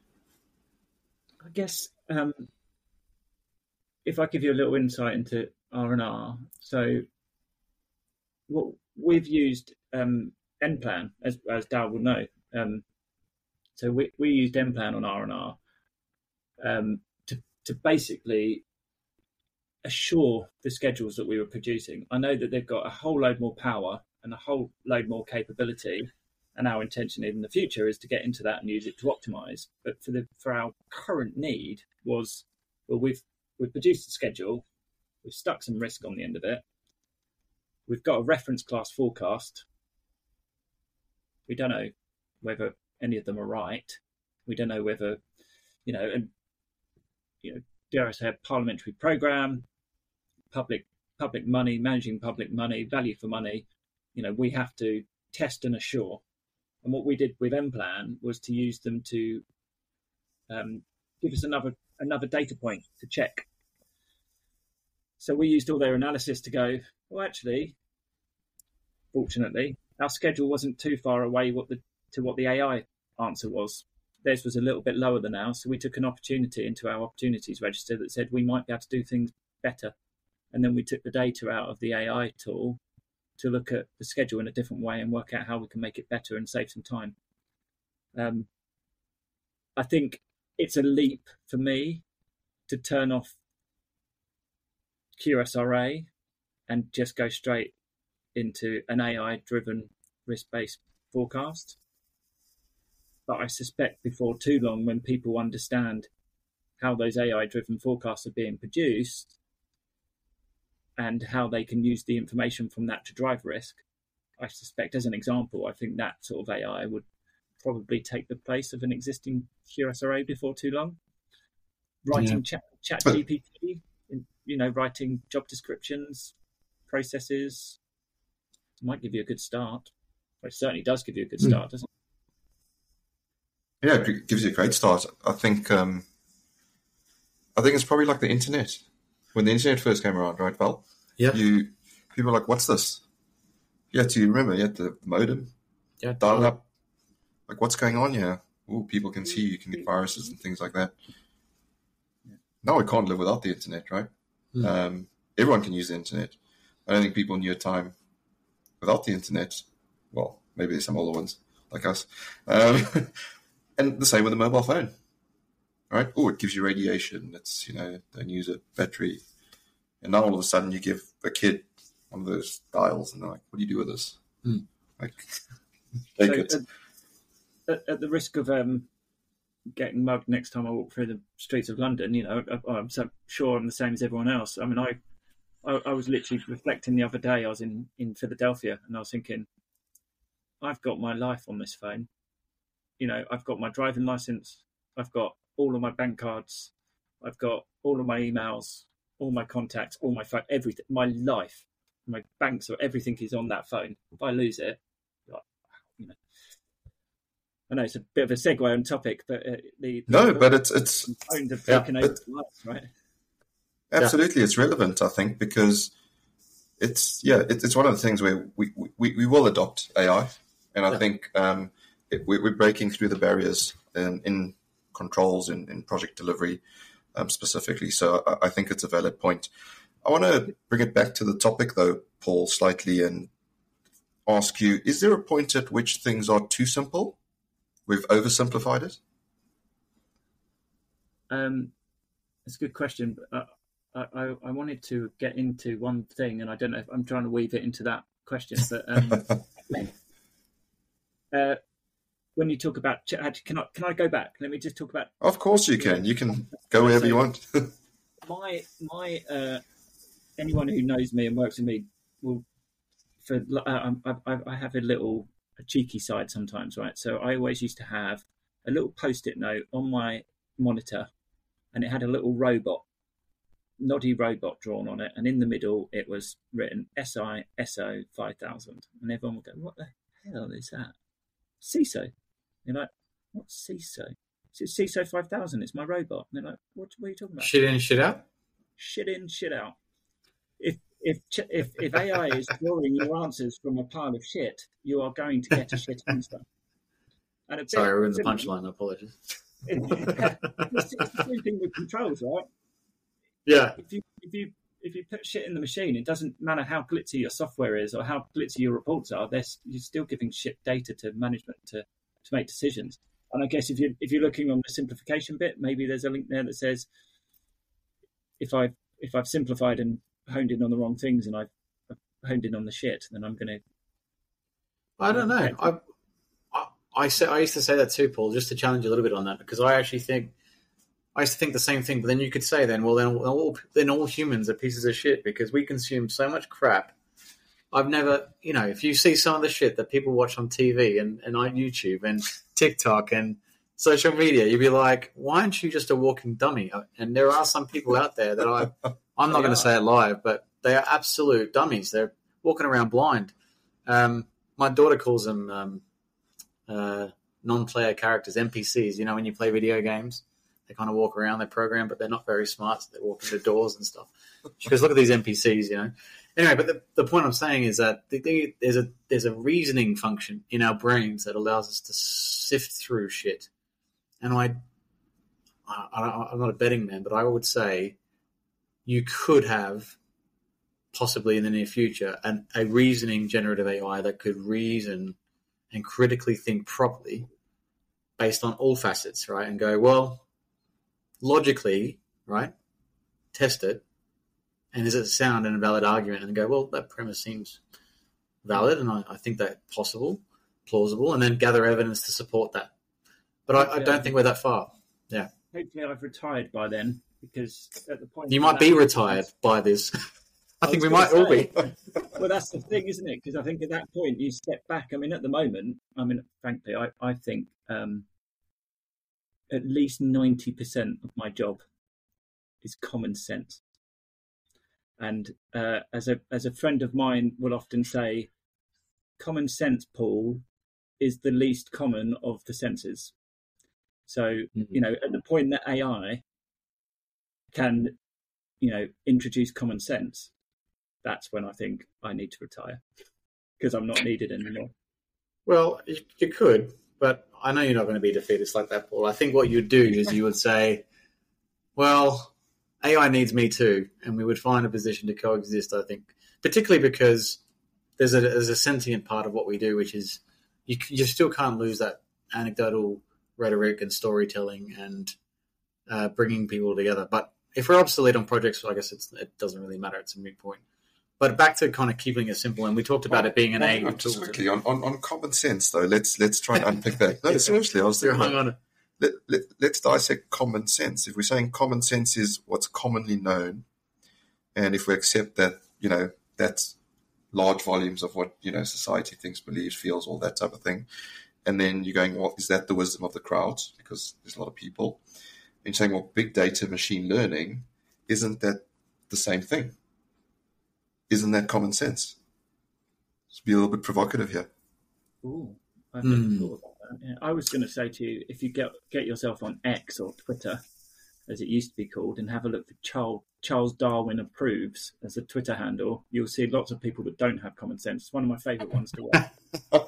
I guess um, if I give you a little insight into R and R, so what we've used um, Nplan, as as Dal will know. Um, so we we used Nplan on R and R um, to to basically assure the schedules that we were producing. I know that they've got a whole load more power and a whole load more capability, and our intention in the future is to get into that and use it to optimize. But for the for our current need was, well, we've we've produced a schedule, we've stuck some risk on the end of it, we've got a reference class forecast. We don't know whether any of them are right. We don't know whether, you know, and you know, dare I say, a parliamentary program, public public money, managing public money, value for money. You know, we have to test and assure. And what we did with Nplan was to use them to um, give us another another data point to check. So we used all their analysis to go, well, actually, fortunately, our schedule wasn't too far away what the, to what the A I answer was. Theirs was a little bit lower than ours, so we took an opportunity into our opportunities register that said we might be able to do things better. And then we took the data out of the A I tool to look at the schedule in a different way and work out how we can make it better and save some time. Um, I think it's a leap for me to turn off Q S R A and just go straight into an A I-driven risk-based forecast. But I suspect before too long, when people understand how those A I-driven forecasts are being produced and how they can use the information from that to drive risk, I suspect, as an example, I think that sort of A I would probably take the place of an existing Q S R A before too long. Writing yeah. chat, chat G P T, you know, writing job descriptions, processes, might give you a good start. It certainly does give you a good start, mm. doesn't it? Yeah, it gives you a great start. I think um, I think it's probably like the internet. When the internet first came around, right, Val? Yeah. You people were like, what's this? You had to remember, you had the modem, yeah, dial up. Like, what's going on here? Oh, people can see, you can get viruses and things like that. Yeah. Now we can't live without the internet, right? Mm. Um, everyone can use the internet. I don't think people knew a time without the internet. Well, maybe there's some older ones like us. Um, and the same with the mobile phone, right? Oh, it gives you radiation. It's, you know, don't use a battery. And now all of a sudden you give a kid one of those dials and they're like, what do you do with this? Mm. Like, take so it. At, at the risk of um, getting mugged next time I walk through the streets of London, you know, I, I'm so sure I'm the same as everyone else. I mean, I, I, I was literally reflecting the other day. I was in, in Philadelphia and I was thinking, I've got my life on this phone. You know, I've got my driving license. I've got all of my bank cards. I've got all of my emails, all my contacts, all my phone, everything, my life, my banks, or everything is on that phone. If I lose it, like, you know, I know it's a bit of a segue on topic, but uh, the, the no, but it's it's phones have yeah, taken over life, right? Absolutely, yeah. It's relevant, I think, because it's yeah, it, it's one of the things where we we, we will adopt A I, and I yeah. think um, it, we, we're breaking through the barriers in, in controls in, in project delivery um, specifically. So I, I think it's a valid point. I want to bring it back to the topic, though, Paul, slightly, and ask you: is there a point at which things are too simple? We've oversimplified it? Um, it's a good question. But I, I, I wanted to get into one thing, and I don't know if I'm trying to weave it into that question. But um, uh, when you talk about, can I can I go back? Let me just talk about. Of course you can. You can go wherever so you want. my my uh, anyone who knows me and works with me will. For uh, I, I have a little. a cheeky side sometimes, right? So I always used to have a little post-it note on my monitor and it had a little robot, noddy robot drawn on it. And in the middle, it was written S I S O five thousand. And everyone would go, what the hell is that? C I S O. You're like, what's C I S O? It's C I S O five thousand. It's my robot. And they're like, what, what are you talking about? Shit in, shit out? Shit in, shit out. If if if if A I is drawing your answers from a pile of shit, you are going to get a shit answer. And a bit, Sorry, I ruined the punchline. Apologies. It's, it's the same thing with controls, right? Yeah. If you if you if you put shit in the machine, it doesn't matter how glitzy your software is or how glitzy your reports are. There's, you're still giving shit data to management to, to make decisions. And I guess if you if you're looking on the simplification bit, maybe there's a link there that says if I if I've simplified and honed in on the wrong things and I've, I've honed in on the shit, then I'm going to. I don't know. I, I I say I used to say that too, Paul, just to challenge you a little bit on that, because I actually think. I used to think the same thing, but then you could say then, well, then all, then all humans are pieces of shit because we consume so much crap. I've never, you know, if you see some of the shit that people watch on T V and, and on YouTube and TikTok and social media, you'd be like, why aren't you just a walking dummy? And there are some people out there that I, I'm not going to say it live, but they are absolute dummies. They're walking around blind. Um, my daughter calls them um, uh, non-player characters, N P Cs, you know, when you play video games. They kind of walk around their program, but they're not very smart. So they walk into doors and stuff. She goes, look at these N P Cs, you know. Anyway, but the, the point I'm saying is that the, the, there's a there's a reasoning function in our brains that allows us to sift through shit. And I, I, I'm not a betting man, but I would say you could have, possibly in the near future, an, a reasoning generative A I that could reason and critically think properly based on all facets, right? And go, well, logically, right, test it, and is it sound and a valid argument? And go, well, that premise seems valid, and I, I think that's possible, plausible, and then gather evidence to support that. But I, I don't think we're that far. Yeah. Hopefully I've retired by then, because at the point... You might be retired by this. I, I think we might say, all be. Well, that's the thing, isn't it? Because I think at that point you step back. I mean, at the moment, I mean, frankly, I, I think... Um, at least ninety percent of my job is common sense. And uh, as a as a friend of mine will often say, common sense, Paul, is the least common of the senses. So, mm-hmm. you know, at the point that A I can, you know, introduce common sense, that's when I think I need to retire because I'm not needed anymore. Well, you, you could. But I know you're not going to be defeatist like that, Paul. I think what you'd do is you would say, well, A I needs me too, and we would find a position to coexist, I think, particularly because there's a, there's a sentient part of what we do, which is you, you still can't lose that anecdotal rhetoric and storytelling and uh, bringing people together. But if we're obsolete on projects, I guess it's, it doesn't really matter. It's a moot point. But back to kind of keeping it simple, and we talked about well, it being an well, A. Just quickly on, on, on common sense, though. Let's let's try and unpick that. No, seriously, I was thinking. Hang on. Let, let, let's dissect common sense. If we're saying common sense is what's commonly known, and if we accept that, you know, that's large volumes of what, you know, society thinks, believes, feels, all that type of thing, and then you're going, well, is that the wisdom of the crowds? Because there's a lot of people. And you're saying, well, big data, machine learning, isn't that the same thing? Isn't that common sense? Let's be a little bit provocative here. Ooh, I've never mm. thought about that. Yeah, I was going to say to you, if you get get yourself on X or Twitter, as it used to be called, and have a look for Charles, Charles Darwin Approves as a Twitter handle, you'll see lots of people that don't have common sense. It's one of my favourite ones to watch.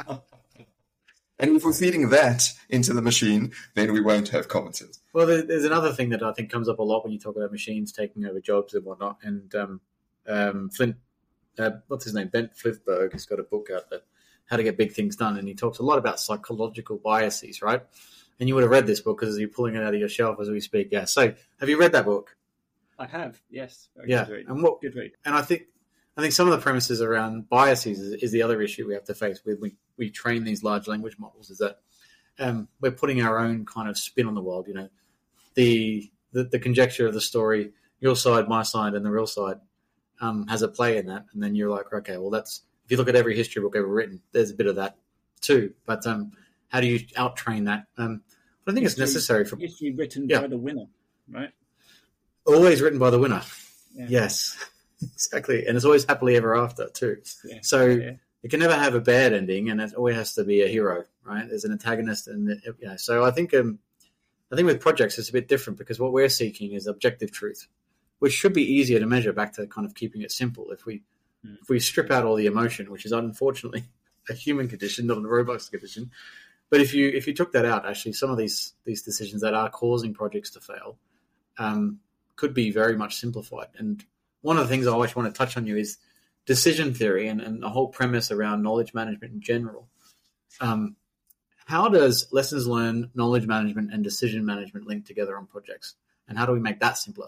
And if we're feeding that into the machine, then we won't have common sense. Well, there's another thing that I think comes up a lot when you talk about machines taking over jobs and whatnot, and um, Um, Flint, uh, what's his name? Bent Flithberg has got a book out there, How to Get Big Things Done, and he talks a lot about psychological biases, right? And you would have read this book because you're pulling it out of your shelf as we speak. Yeah. So, have you read that book? I have. Yes. Very yeah. Good read. And what? Good read. And I think, I think some of the premises around biases is, is the other issue we have to face with we we train these large language models. Is that um, we're putting our own kind of spin on the world. You know, the the, the conjecture of the story, your side, my side, and the real side. Um, has a play in that, and then you're like, okay, well, that's if you look at every history book ever written, there's a bit of that too. But um, how do you out train that? Um, I think history, it's necessary for history written yeah. by the winner, right? Always written by the winner. Yeah. Yes, exactly, and it's always happily ever after too. Yeah. So yeah. it can never have a bad ending, and it always has to be a hero, right? There's an antagonist, and you know. So I think um, I think with projects it's a bit different because what we're seeking is objective truth. which should be easier to measure, back to kind of keeping it simple. If we mm. if we strip out all the emotion, which is unfortunately a human condition, not a robot's condition, but if you if you took that out, actually, some of these these decisions that are causing projects to fail um, could be very much simplified. And one of the things I always want to touch on you is decision theory and, and the whole premise around knowledge management in general. Um, how does lessons learned, knowledge management, and decision management link together on projects? And how do we make that simpler?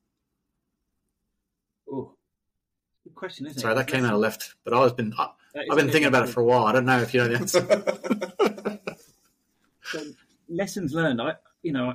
Oh, good question, isn't Sorry, it? that came out of left, but I've been I, I've been thinking about it for a while. I don't know if you know the answer. So, lessons learned. I, you know,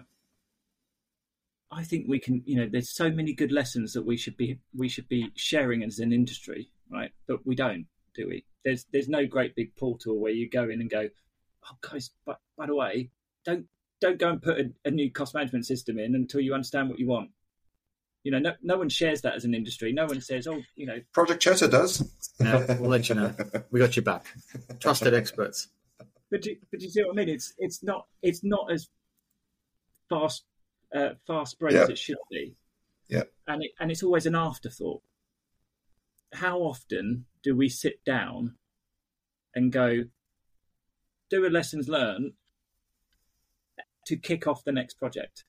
I think we can. You know, there's so many good lessons that we should be we should be sharing as an industry, right? But we don't, do we? There's there's no great big portal where you go in and go, oh guys, but by the way, don't don't go and put a, a new cost management system in until you understand what you want. You know, no no one shares that as an industry. No one says, oh, you know, Project Chatter does. No, we'll let you know. We got you back. Trusted experts. But do, but do you see what I mean? It's it's not it's not as fast uh, fast brain Yeah. as it should be. Yeah. And it, and it's always an afterthought. How often do we sit down and go, do a lessons learned to kick off the next project?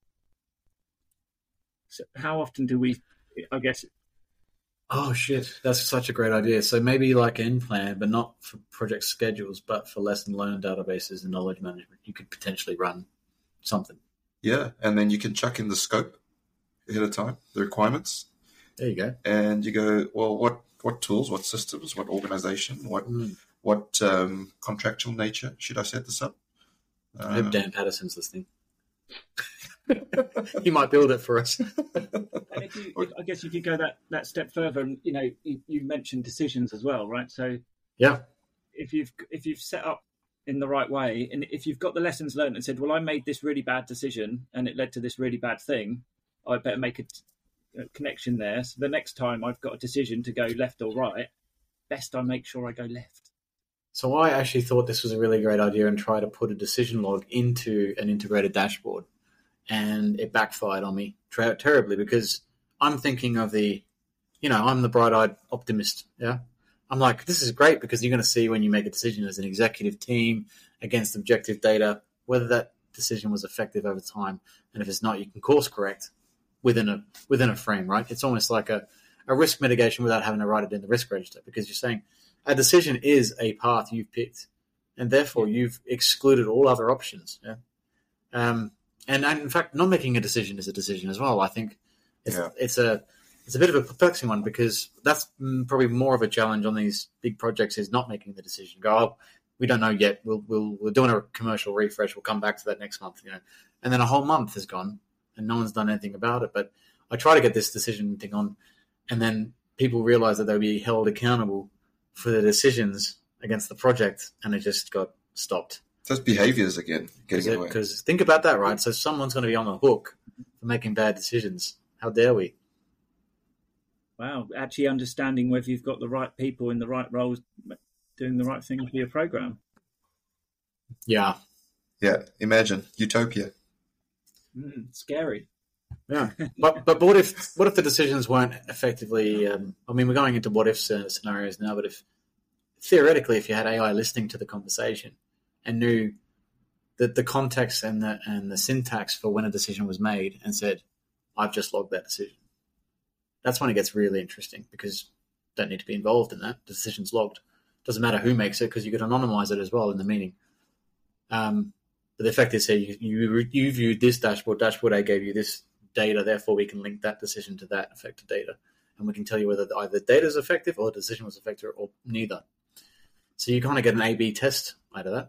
So how often do we, I guess... Oh, shit. That's such a great idea. So maybe like an in-plan, but not for project schedules, but for lesson learned databases and knowledge management, you could potentially run something. Yeah, and then you can chuck in the scope ahead of time, the requirements, There you go. and you go, well, what what tools, what systems, what organization, what Mm. what um, contractual nature should I set this up? I hope Um, Dan Patterson's listening. He might build it for us. And if you, if, I guess if you go that, that step further, and you know, you, you mentioned decisions as well, right? So Yeah. if you've if you've set up in the right way, and if you've got the lessons learned and said, well, I made this really bad decision and it led to this really bad thing, I better make a, t- a connection there. So the next time I've got a decision to go left or right, best I make sure I go left. So I actually thought this was a really great idea and tried to put a decision log into an integrated dashboard, and it backfired on me ter- terribly because I'm thinking of the, you know, I'm the bright-eyed optimist. Yeah, I'm like, this is great because you're going to see when you make a decision as an executive team against objective data whether that decision was effective over time, and if it's not, you can course correct within a within a frame. Right? It's almost like a, a risk mitigation without having to write it in the risk register, because you're saying a decision is a path you've picked, and therefore you've excluded all other options. Yeah. Um, and, and in fact, not making a decision is a decision as well. I think it's Yeah. it's a it's a bit of a perplexing one, because that's mm, probably more of a challenge on these big projects, is not making the decision. Go, oh, we don't know yet. We'll we'll we're doing a commercial refresh. We'll come back to that next month. You know, and then a whole month has gone and no one's done anything about it. But I try to get this decision thing on, and then people realize that they'll be held accountable for the decisions against the project, and it just got stopped. Those behaviors again, getting away. Because think about that, right? So someone's going to be on the hook for making bad decisions. How dare we? Wow, actually understanding whether you've got the right people in the right roles doing the right thing for your program. Yeah. Yeah, imagine utopia. Mm, scary. Yeah, but but what if what if the decisions weren't effectively? Um, I mean, we're going into what if scenarios now, but if theoretically, if you had A I listening to the conversation and knew that the context and the and the syntax for when a decision was made and said, "I've just logged that decision," that's when it gets really interesting, because you don't need to be involved in that. The decision's logged. Doesn't matter who makes it, because you could anonymize it as well in the meeting. Um, but the effect is, say you, you you viewed this dashboard. Dashboard A gave you this data, therefore we can link that decision to that affected data, and we can tell you whether either the data is effective or the decision was effective, or neither. So you kind of get an A B test out of that.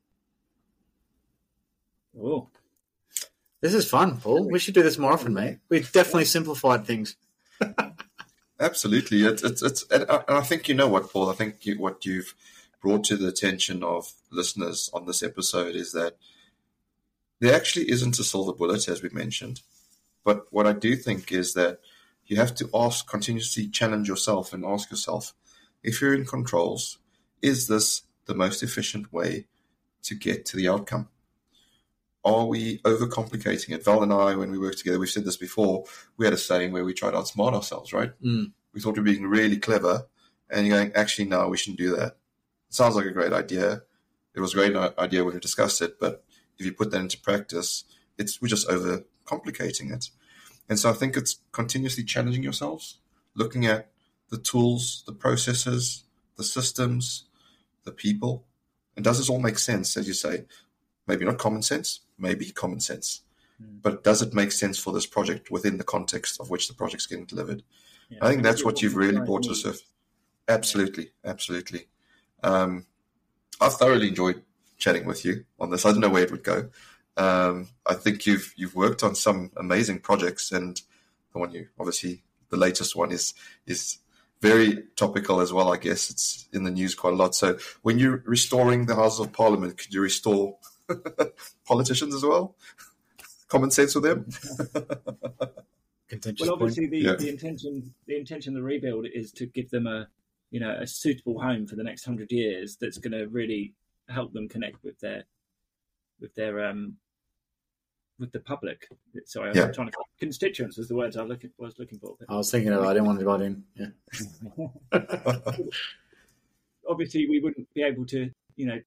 Oh, this is fun, Paul. We should do this more often, mate. We've definitely simplified things. Absolutely, it's it's, it's and I, and I think you know what, Paul. I think you, what you've brought to the attention of listeners on this episode is that there actually isn't a silver bullet, as we mentioned. But what I do think is that you have to ask, continuously challenge yourself and ask yourself, if you're in controls, is this the most efficient way to get to the outcome? are we overcomplicating it? Val and I, when we worked together, we've said this before, we had a saying where we tried to outsmart ourselves, right? Mm. We thought we were being really clever, and you're going, actually, no, we shouldn't do that. It sounds like a great idea. It was a great idea when we discussed it, but if you put that into practice, it's we're just overcomplicating it. And so I think it's continuously challenging yourselves, looking at the tools, the processes, the systems, the people. And does this all make sense, as you say? Maybe not common sense, maybe common sense. Mm. But does it make sense for this project within the context of which the project's getting delivered? Yeah, I think that's what you've really brought to the surface. Absolutely, absolutely. Um, I've thoroughly enjoyed chatting with you on this. I don't know where it would go. Um, I think you've you've worked on some amazing projects, and the one you obviously the latest one is is very topical as well. I guess it's in the news quite a lot. So when you're restoring the Houses of Parliament, could you restore politicians as well? Common sense with them. Well, obviously the, yeah. the intention the intention of the rebuild is to give them a you know a suitable home for the next hundred years that's going to really help them connect with their with their um with the public. Sorry, I yeah. was trying to constituents was the words I was looking, was looking for. I was thinking of I didn't want to divide in. Yeah. Obviously, we wouldn't be able to you know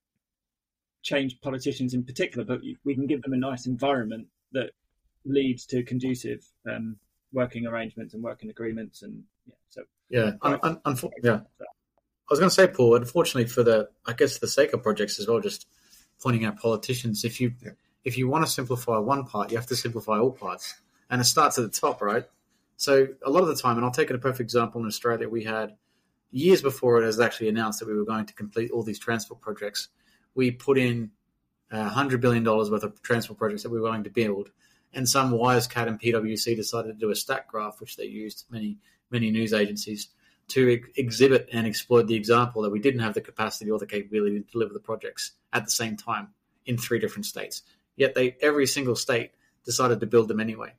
change politicians in particular, but we can give them a nice environment that leads to conducive um, working arrangements and working agreements, and yeah, so yeah, un- un- unfo- yeah. I was going to say, Paul, unfortunately for the, I guess the sake of projects as well, just pointing out politicians. If you yeah. if you want to simplify one part, you have to simplify all parts, and it starts at the top, right? So a lot of the time, and I'll take it a perfect example in Australia, we had years before it was actually announced that we were going to complete all these transport projects. We put in one hundred billion dollars worth of transport projects that we were going to build. And some Wisecat and P W C decided to do a stack graph, which they used, many many news agencies, to ex- exhibit and exploit the example that we didn't have the capacity or the capability to deliver the projects at the same time in three different states. Yet they every single state decided to build them anyway.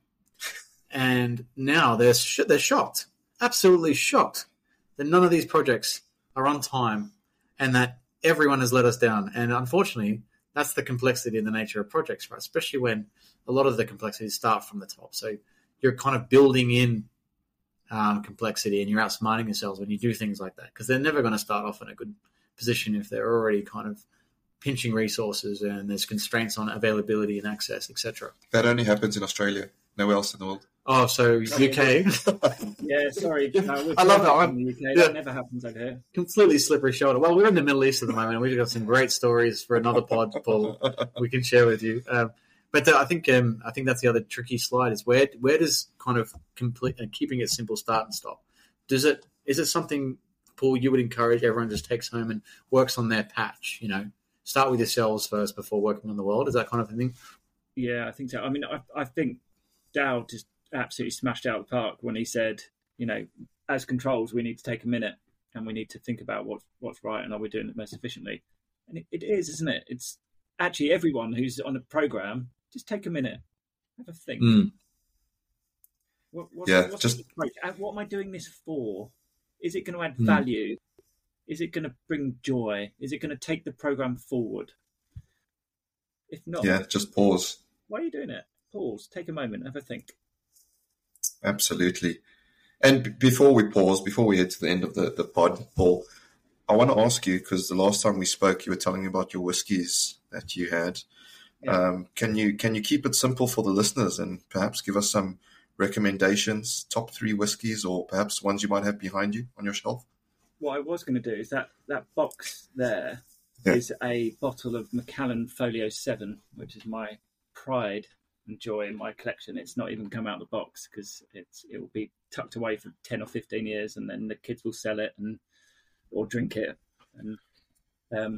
And now they're sh- they're shocked, absolutely shocked, that none of these projects are on time and that everyone has let us down. And unfortunately, that's the complexity and the nature of projects, right? Especially when a lot of the complexities start from the top. So you're kind of building in um, complexity and you're outsmarting yourselves when you do things like that, because they're never going to start off in a good position if they're already kind of pinching resources and there's constraints on availability and access, et cetera. That only happens in Australia, nowhere else in the world. Oh, so U K? Yeah, sorry. No, I love that one. In the U K, yeah. That never happens over here. Completely slippery shoulder. Well, we're in the Middle East at the moment, and we've got some great stories for another pod, Paul, we can share with you. Um, but uh, I think um, I think that's the other tricky slide is where where does kind of complete uh, keeping it simple start and stop? Does it is it something, Paul, you would encourage everyone just takes home and works on their patch? You know, start with yourselves first before working on the world. Is that kind of a thing? Yeah, I think so. I mean, I, I think Dow just absolutely smashed out the park when he said, you know, as controls, we need to take a minute and we need to think about what, what's right and are we doing it most efficiently. And it, it is, isn't it? It's actually everyone who's on a program, just take a minute, have a think. Mm. What, what's, yeah, what's just what am I doing this for? Is it going to add mm. value? Is it going to bring joy? Is it going to take the program forward? If not, yeah, just pause. Why are you doing it? Pause, take a moment, have a think. Absolutely. And b- before we pause, before we head to the end of the, the pod, Paul, I want to ask you, because the last time we spoke, you were telling me about your whiskies that you had. Yeah. Um, can you can you keep it simple for the listeners and perhaps give us some recommendations, top three whiskies, or perhaps ones you might have behind you on your shelf? What I was going to do is that, that box there yeah. is a bottle of Macallan Folio seven, which is my pride and joy in my collection. It's not even come out of the box because it's it will be tucked away for ten or fifteen years, and then the kids will sell it and or drink it. And um,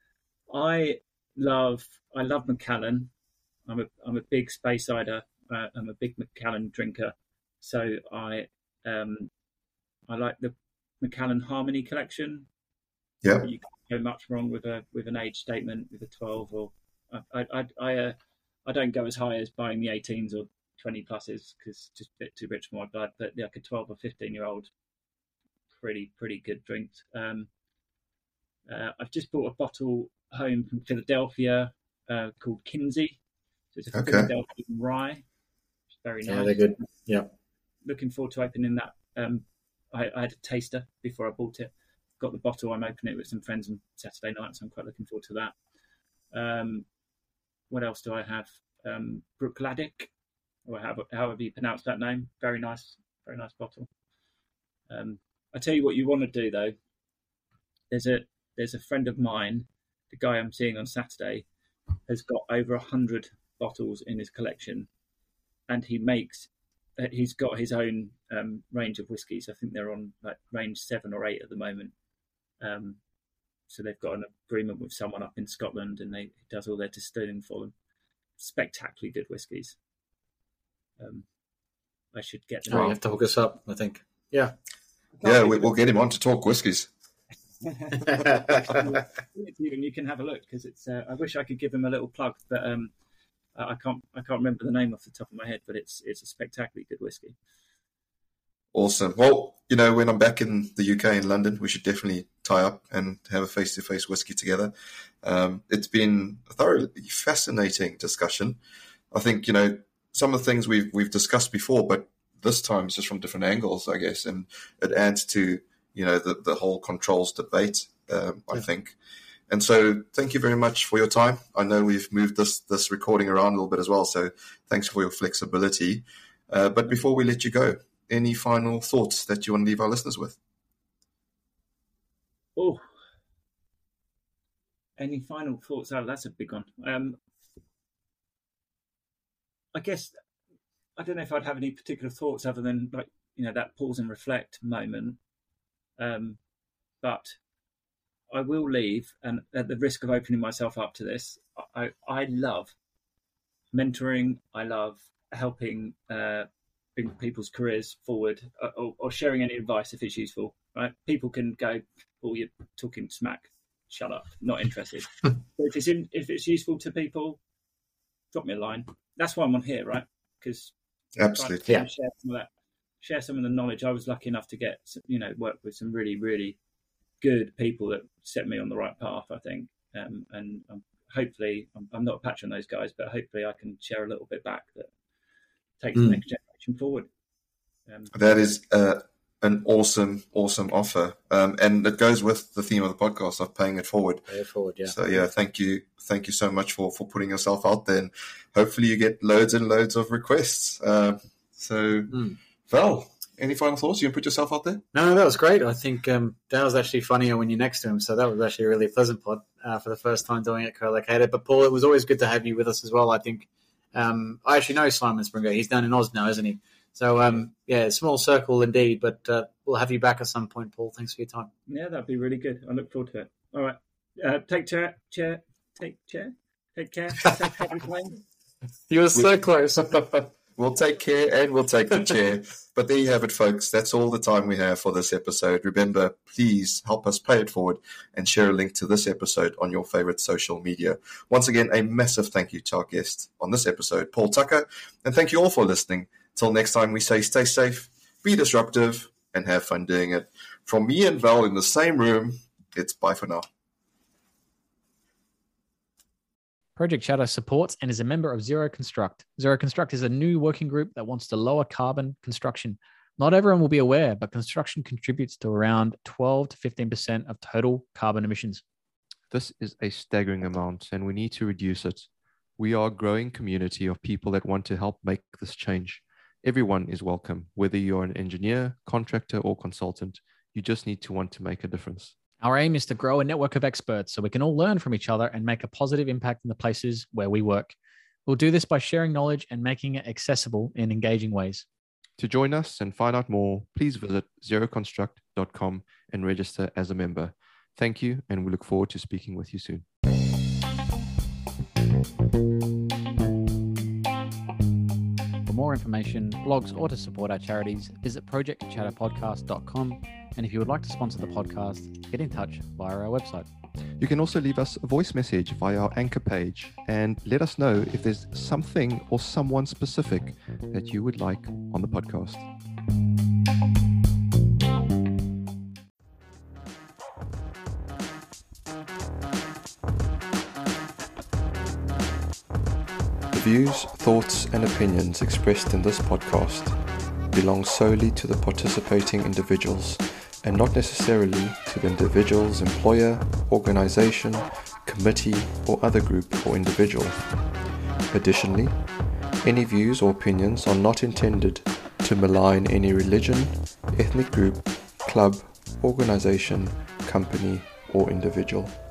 I love I love Macallan. I'm a I'm a big Speyside. Uh, I'm a big Macallan drinker, so I um, I like the Macallan Harmony collection. Yeah, you can't go much wrong with a with an age statement with a twelve or I I I. Uh, I don't go as high as buying the eighteens or twenty pluses because it's just a bit too rich for my blood. But like a twelve or fifteen year old, pretty pretty good drinks. Um, uh, I've just bought a bottle home from Philadelphia uh, called Kinsey, So it's a Okay. Philadelphia rye. It's very nice. Yeah, they're good. Yeah. Looking forward to opening that. Um, I, I had a taster before I bought it. Got the bottle. I'm opening it with some friends on Saturday night, so I'm quite looking forward to that. Um, what else do I have? Um, Bruichladdich, or however, however you pronounce that name. Very nice, very nice bottle. Um, I tell you what you want to do though. There's a there's a friend of mine, the guy I'm seeing on Saturday, has got over a hundred bottles in his collection, and he makes. Uh, he's got his own um, range of whiskies. I think they're on like range seven or eight at the moment. Um, so they've got an agreement with someone up in Scotland, and they he does all their distilling for them. Spectacularly good whiskies. Um, I should get them. Oh, on. you have to hook us up, I think. Yeah. Yeah, we, we'll get him on to talk whiskies. And you can have a look because it's. Uh, I wish I could give him a little plug, but um, I can't. I can't remember the name off the top of my head. But it's it's a spectacularly good whiskey. Awesome. Well, you know, when I'm back in the U K in London, we should definitely tie up and have a face-to-face whiskey together. Um, it's been a thoroughly fascinating discussion. I think, you know, some of the things we've we've discussed before, but this time it's just from different angles, I guess, and it adds to, you know, the, the whole controls debate, um, I yeah. think. And so thank you very much for your time. I know we've moved this this recording around a little bit as well, so thanks for your flexibility. Uh, but before we let you go, any final thoughts that you want to leave our listeners with? Oh, any final thoughts? Oh, that's a big one. Um, I guess, I don't know if I'd have any particular thoughts other than, like, you know, that pause and reflect moment. Um, but I will leave, and at the risk of opening myself up to this, I, I love mentoring. I love helping uh, bring people's careers forward, or, or sharing any advice if it's useful. Right? People can go, "Oh, you're talking smack. Shut up. Not interested." But if it's in, if it's useful to people, drop me a line. That's why I'm on here, right? Because absolutely, yeah. Share some of that. Share some of the knowledge. I was lucky enough to get, you know, work with some really, really good people that set me on the right path, I think. Um, and um, hopefully, I'm, I'm not a patch on those guys, but hopefully I can share a little bit back that takes mm. the next generation forward. Um, that is uh, an awesome, awesome offer. Um, and it goes with the theme of the podcast of paying it forward. Pay it forward, yeah. So, yeah, thank you. Thank you so much for, for putting yourself out there. And hopefully you get loads and loads of requests. Uh, so, mm. Val, any final thoughts? You can put yourself out there? No, that was great. I think um, that was actually funnier when you're next to him. So that was actually a really pleasant pod uh, for the first time doing it co-located. But Paul, it was always good to have you with us as well. I think um, I actually know Simon Springer. He's down in Oz now, isn't he? So, um, yeah, small circle indeed. But uh, we'll have you back at some point, Paul. Thanks for your time. Yeah, that'd be really good. I look forward to it. All right. Uh, take chair, chair, take chair, take care. Take public lane. You were so close. We'll take care and we'll take the chair. But there you have it, folks. That's all the time we have for this episode. Remember, please help us pay it forward and share a link to this episode on your favorite social media. Once again, a massive thank you to our guest on this episode, Paul Tucker. And thank you all for listening. Till next time, we say stay safe, be disruptive, and have fun doing it. From me and Val in the same room, it's bye for now. Project Chatter supports and is a member of Zero Construct. Zero Construct is a new working group that wants to lower carbon construction. Not everyone will be aware, but construction contributes to around twelve to fifteen percent of total carbon emissions. This is a staggering amount, and we need to reduce it. We are a growing community of people that want to help make this change. Everyone is welcome, whether you're an engineer, contractor, or consultant. You just need to want to make a difference. Our aim is to grow a network of experts so we can all learn from each other and make a positive impact in the places where we work. We'll do this by sharing knowledge and making it accessible in engaging ways. To join us and find out more, please visit zero construct dot com and register as a member. Thank you, and we look forward to speaking with you soon. For more information, blogs, or to support our charities, visit project chatter podcast dot com. And if you would like to sponsor the podcast, get in touch via our website. You can also leave us a voice message via our Anchor page and let us know if there's something or someone specific that you would like on the podcast. The views, thoughts, and opinions expressed in this podcast belong solely to the participating individuals and not necessarily to the individual's employer, organization, committee, or other group or individual. Additionally, any views or opinions are not intended to malign any religion, ethnic group, club, organization, company, or individual.